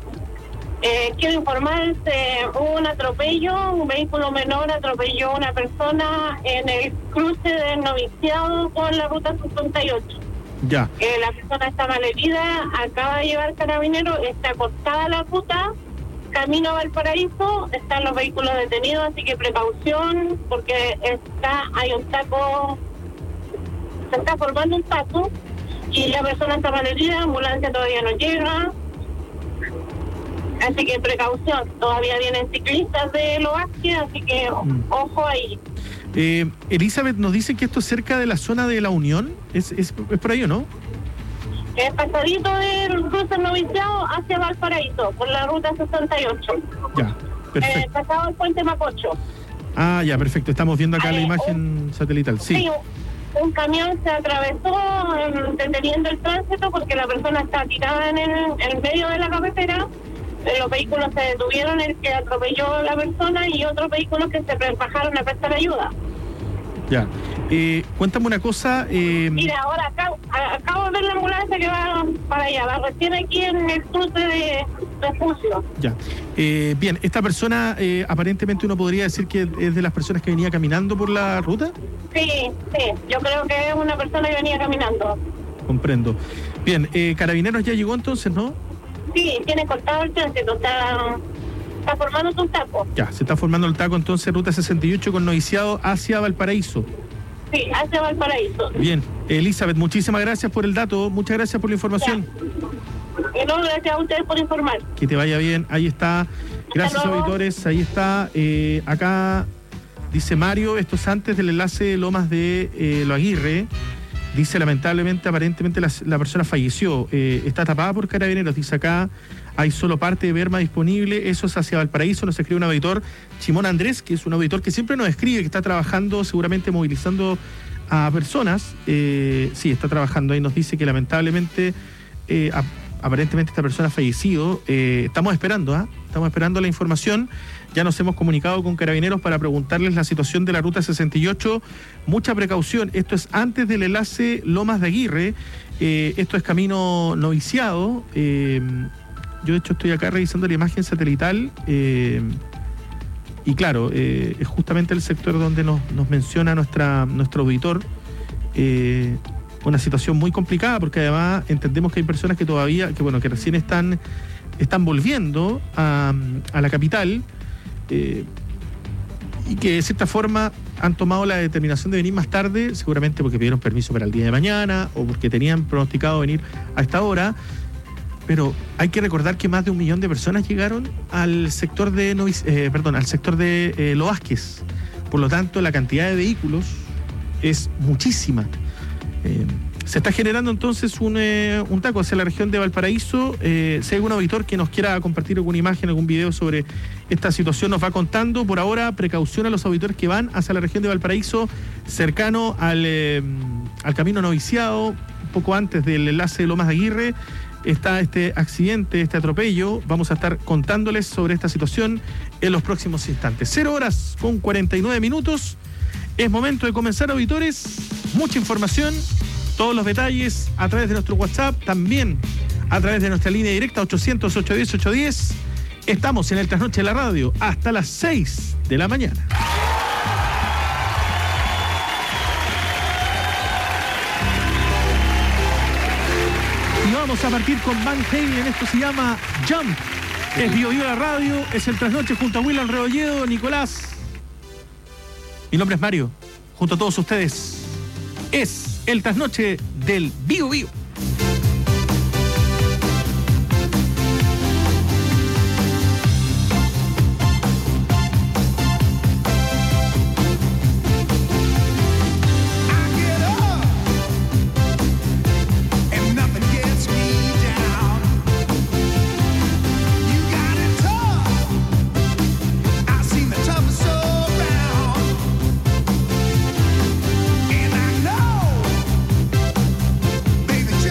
Quiero informar, hubo un atropello, un vehículo menor atropelló a una persona en el cruce del Noviciado con la Ruta 68. Ya. La persona está malherida, acaba de llevar carabinero, está cortada la ruta, camino a Valparaíso, están los vehículos detenidos, así que precaución, porque hay un taco, se está formando un taco, y la persona está malherida, ambulancia todavía no llega, así que precaución, todavía vienen ciclistas de Loasquia, así que ojo ahí. Elizabeth, nos dice que esto es cerca de la zona de La Unión, ¿es por ahí o no? Es pasadito del cruce Noviciado hacia Valparaíso, por la Ruta 68. Ya, perfecto. Pasado el puente Mapocho. Ah, ya, perfecto. Estamos viendo acá la imagen satelital. Sí, un camión se atravesó deteniendo el tránsito porque la persona está tirada en el medio de la carretera. Los vehículos se detuvieron, el que atropelló a la persona y otros vehículos que se bajaron a prestar ayuda. Ya. Cuéntame una cosa. Mira, ahora acabo de ver la ambulancia que va para allá, va recién aquí en el cruce de Refugio. Ya. Bien, esta persona aparentemente uno podría decir que es de las personas que venía caminando por la ruta. Sí, yo creo que es una persona que venía caminando. Comprendo. Bien, Carabineros ya llegó entonces, ¿no? Sí, tiene cortado el tránsito, está formando un taco. Ya, se está formando el taco entonces, Ruta 68 con Noviciado hacia Valparaíso. Sí, hacia Valparaíso. Bien, Elizabeth, muchísimas gracias por el dato, muchas gracias por la información. No, gracias a ustedes por informar. Que te vaya bien, ahí está. Gracias, auditores, ahí está. Acá dice Mario, esto es antes del enlace de Lomas de Lo Aguirre. Dice, lamentablemente, aparentemente la persona falleció. Está tapada por Carabineros. Dice acá, hay solo parte de Berma disponible. Eso es hacia Valparaíso. Nos escribe un auditor, Chimón Andrés, que es un auditor que siempre nos escribe, que está trabajando, seguramente movilizando a personas. Sí, está trabajando ahí. Nos dice que lamentablemente aparentemente esta persona ha fallecido. Estamos esperando la información. Ya nos hemos comunicado con Carabineros para preguntarles la situación de la Ruta 68. Mucha precaución, esto es antes del enlace Lomas de Aguirre, esto es camino Noviciado. Yo de hecho estoy acá revisando la imagen satelital y claro, es justamente el sector donde nos menciona nuestro auditor. Una situación muy complicada porque además entendemos que hay personas que todavía, que recién están volviendo a la capital. Y que de cierta forma han tomado la determinación de venir más tarde, seguramente porque pidieron permiso para el día de mañana o porque tenían pronosticado venir a esta hora, pero hay que recordar que más de 1 millón de personas llegaron al sector de Los Vázquez. Por lo tanto, la cantidad de vehículos es muchísima. Se está generando entonces un taco hacia la región de Valparaíso. Si hay algún auditor que nos quiera compartir alguna imagen, algún video sobre esta situación, nos va contando. Por ahora, precaución a los auditores que van hacia la región de Valparaíso, cercano al camino Noviciado, un poco antes del enlace de Lomas de Aguirre. Está este accidente, este atropello. Vamos a estar contándoles sobre esta situación en los próximos instantes. 0:49. Es momento de comenzar, auditores. Mucha información. Todos los detalles a través de nuestro WhatsApp, también a través de nuestra línea directa 800-810-810. Estamos en el Trasnoche de la Radio hasta las 6 de la mañana. Y vamos a partir con Van Halen, esto se llama Jump. Es BioBio la Radio, es el Trasnoche junto a William Rebolledo, Nicolás. Mi nombre es Mario, junto a todos ustedes. Es el Trasnoche del BioBio. Baby,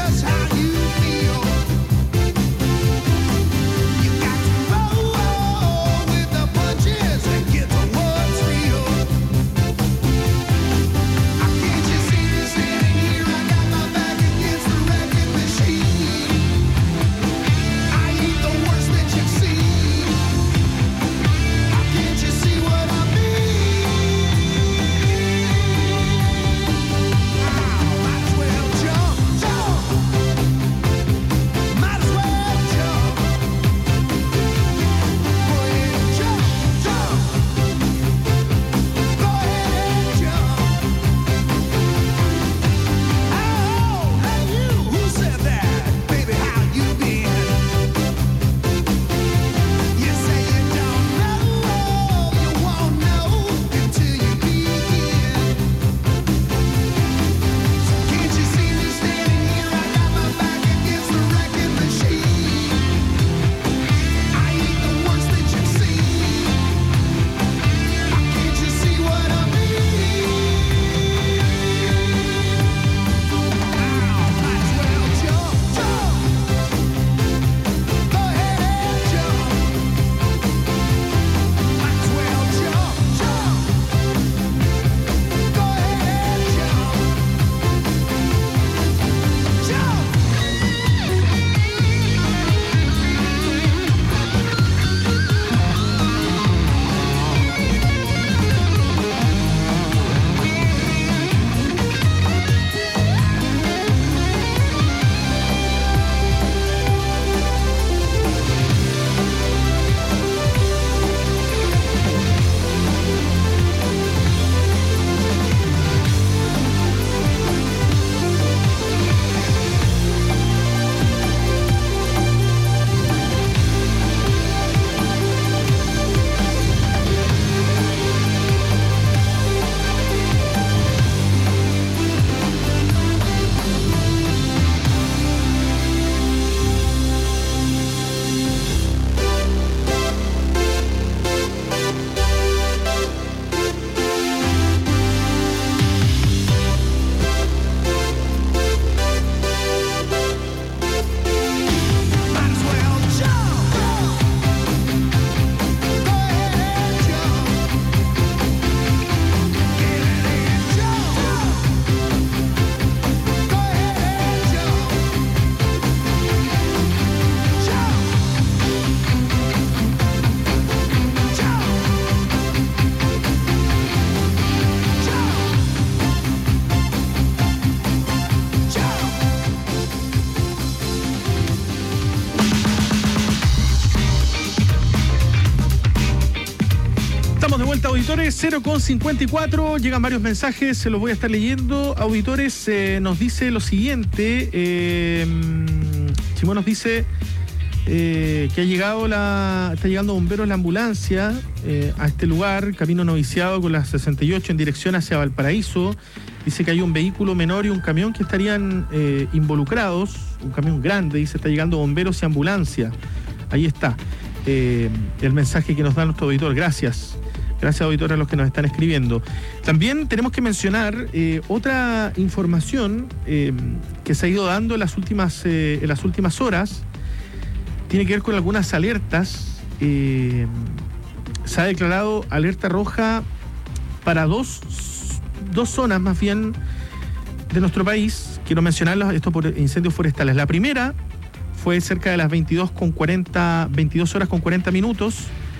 Auditores, 0:54, llegan varios mensajes, se los voy a estar leyendo. Auditores, nos dice lo siguiente, Simón nos dice que está llegando bomberos la ambulancia a este lugar, camino Noviciado con la 68 en dirección hacia Valparaíso. Dice que hay un vehículo menor y un camión que estarían involucrados, un camión grande, dice, está llegando bomberos y ambulancia. Ahí está el mensaje que nos da nuestro auditor, gracias. Gracias, auditores, a los que nos están escribiendo. También tenemos que mencionar otra información que se ha ido dando en las últimas horas. Tiene que ver con algunas alertas. Se ha declarado alerta roja para dos zonas, más bien, de nuestro país. Quiero mencionarlos, esto por incendios forestales. La primera fue cerca de las 22 horas con 40 minutos.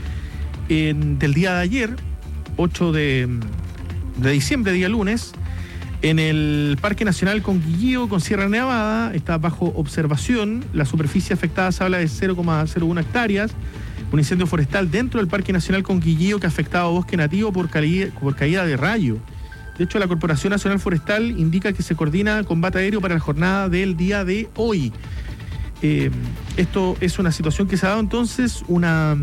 Del día de ayer, 8 de diciembre, día lunes, en el Parque Nacional Conquillío con Sierra Nevada, está bajo observación. La superficie afectada se habla de 0,01 hectáreas. Un incendio forestal dentro del Parque Nacional Conquillío que ha afectado a bosque nativo por caída de rayo. De hecho, la Corporación Nacional Forestal indica que se coordina combate aéreo para la jornada del día de hoy. Esto es una situación que se ha dado entonces una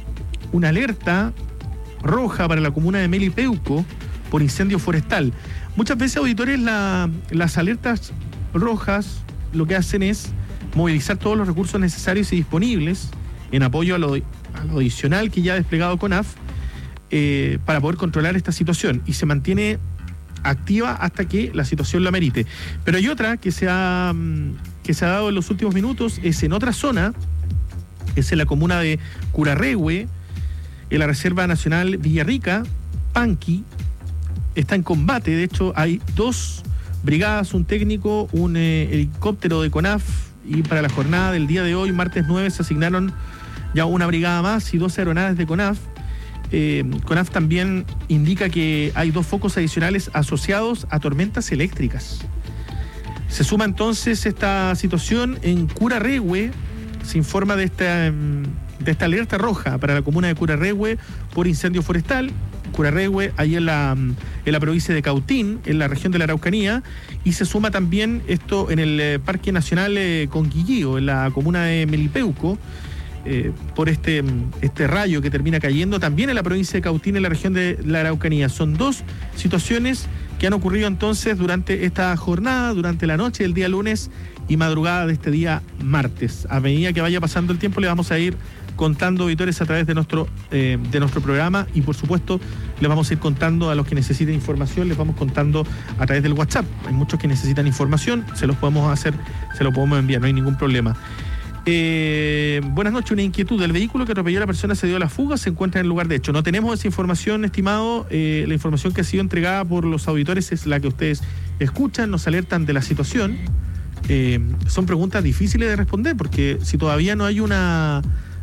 alerta roja para la comuna de Melipeuco por incendio forestal. Muchas veces, auditores, las alertas rojas lo que hacen es movilizar todos los recursos necesarios y disponibles en apoyo a lo adicional que ya ha desplegado CONAF para poder controlar esta situación, y se mantiene activa hasta que la situación lo amerite. Pero hay otra que se ha dado en los últimos minutos, es en otra zona, es en la comuna de Curarrehue, en la Reserva Nacional Villarrica. Panqui está en combate. De hecho, hay 2 brigadas, un técnico, un helicóptero de CONAF, y para la jornada del día de hoy, martes 9, se asignaron ya una brigada más y 2 aeronaves de CONAF. CONAF también indica que hay 2 focos adicionales asociados a tormentas eléctricas. Se suma entonces esta situación en Curarrehue. Se informa de esta alerta roja para la comuna de Curarrehue por incendio forestal. Curarrehue, ahí en la provincia de Cautín, en la región de la Araucanía, y se suma también esto en el Parque Nacional Conquillío, en la comuna de Melipeuco, por este rayo que termina cayendo también en la provincia de Cautín, en la región de la Araucanía. Son 2 situaciones que han ocurrido entonces durante esta jornada, durante la noche del día lunes y madrugada de este día martes. A medida que vaya pasando el tiempo, le vamos a ir contando, auditores, a través de nuestro programa, y por supuesto les vamos a ir contando a los que necesiten información, les vamos contando a través del WhatsApp. Hay muchos que necesitan información, se lo podemos enviar, no hay ningún problema. Buenas noches. Una inquietud: el vehículo que atropelló a la persona se dio a la fuga, se encuentra en el lugar de hecho. No tenemos esa información, estimado. La información que ha sido entregada por los auditores es la que ustedes escuchan, nos alertan de la situación. Son preguntas difíciles de responder, porque si todavía no hay una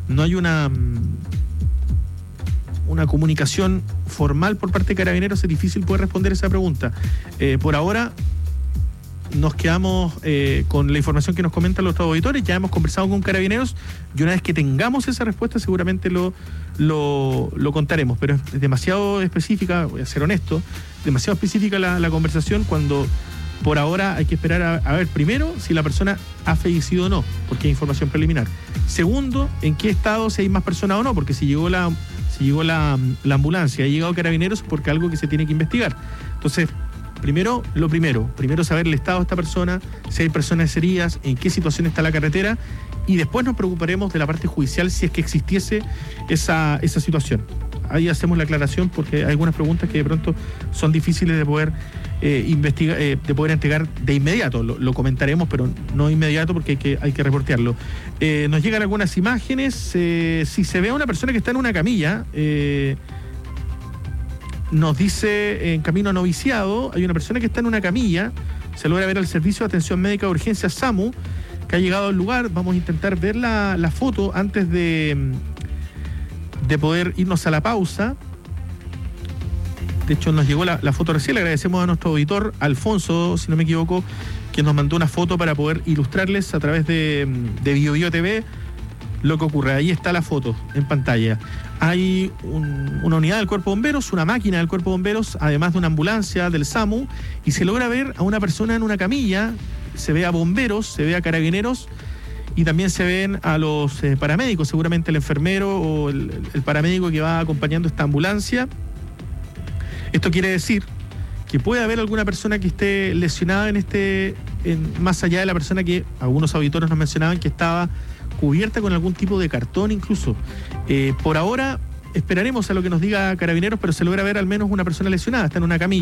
comunicación formal por parte de Carabineros, es difícil poder responder esa pregunta. Por ahora nos quedamos con la información que nos comentan los auditores. Ya hemos conversado con Carabineros y una vez que tengamos esa respuesta seguramente lo contaremos, pero es demasiado específica, voy a ser honesto, demasiado específica la conversación, cuando por ahora hay que esperar a ver, primero, si la persona ha fallecido o no, porque hay información preliminar. Segundo, en qué estado, si hay más personas o no, porque si llegó la ambulancia, ha llegado Carabineros, porque algo que se tiene que investigar. Entonces, primero saber el estado de esta persona, si hay personas heridas, en qué situación está la carretera, y después nos preocuparemos de la parte judicial si es que existiese esa situación. Ahí hacemos la aclaración, porque hay algunas preguntas que de pronto son difíciles de poder investigar, de poder entregar de inmediato. Lo comentaremos, pero no inmediato, porque hay que reportearlo. Nos llegan algunas imágenes. Si se ve a una persona que está en una camilla, nos dice en camino a Noviciado, hay una persona que está en una camilla, se logra ver al Servicio de Atención Médica de Urgencia SAMU, que ha llegado al lugar. Vamos a intentar ver la foto antes de poder irnos a la pausa. De hecho, nos llegó la foto recién. Le agradecemos a nuestro auditor Alfonso, si no me equivoco, que nos mandó una foto para poder ilustrarles a través de BioBio TV lo que ocurre. Ahí está la foto en pantalla. Hay una unidad del Cuerpo de Bomberos, una máquina del Cuerpo de Bomberos, además de una ambulancia del SAMU, y se logra ver a una persona en una camilla, se ve a bomberos, se ve a carabineros, y también se ven a los paramédicos, seguramente el enfermero o el paramédico que va acompañando esta ambulancia. Esto quiere decir que puede haber alguna persona que esté lesionada más allá de la persona que algunos auditores nos mencionaban que estaba cubierta con algún tipo de cartón incluso. Por ahora esperaremos a lo que nos diga Carabineros, pero se logra ver al menos una persona lesionada, está en una camilla.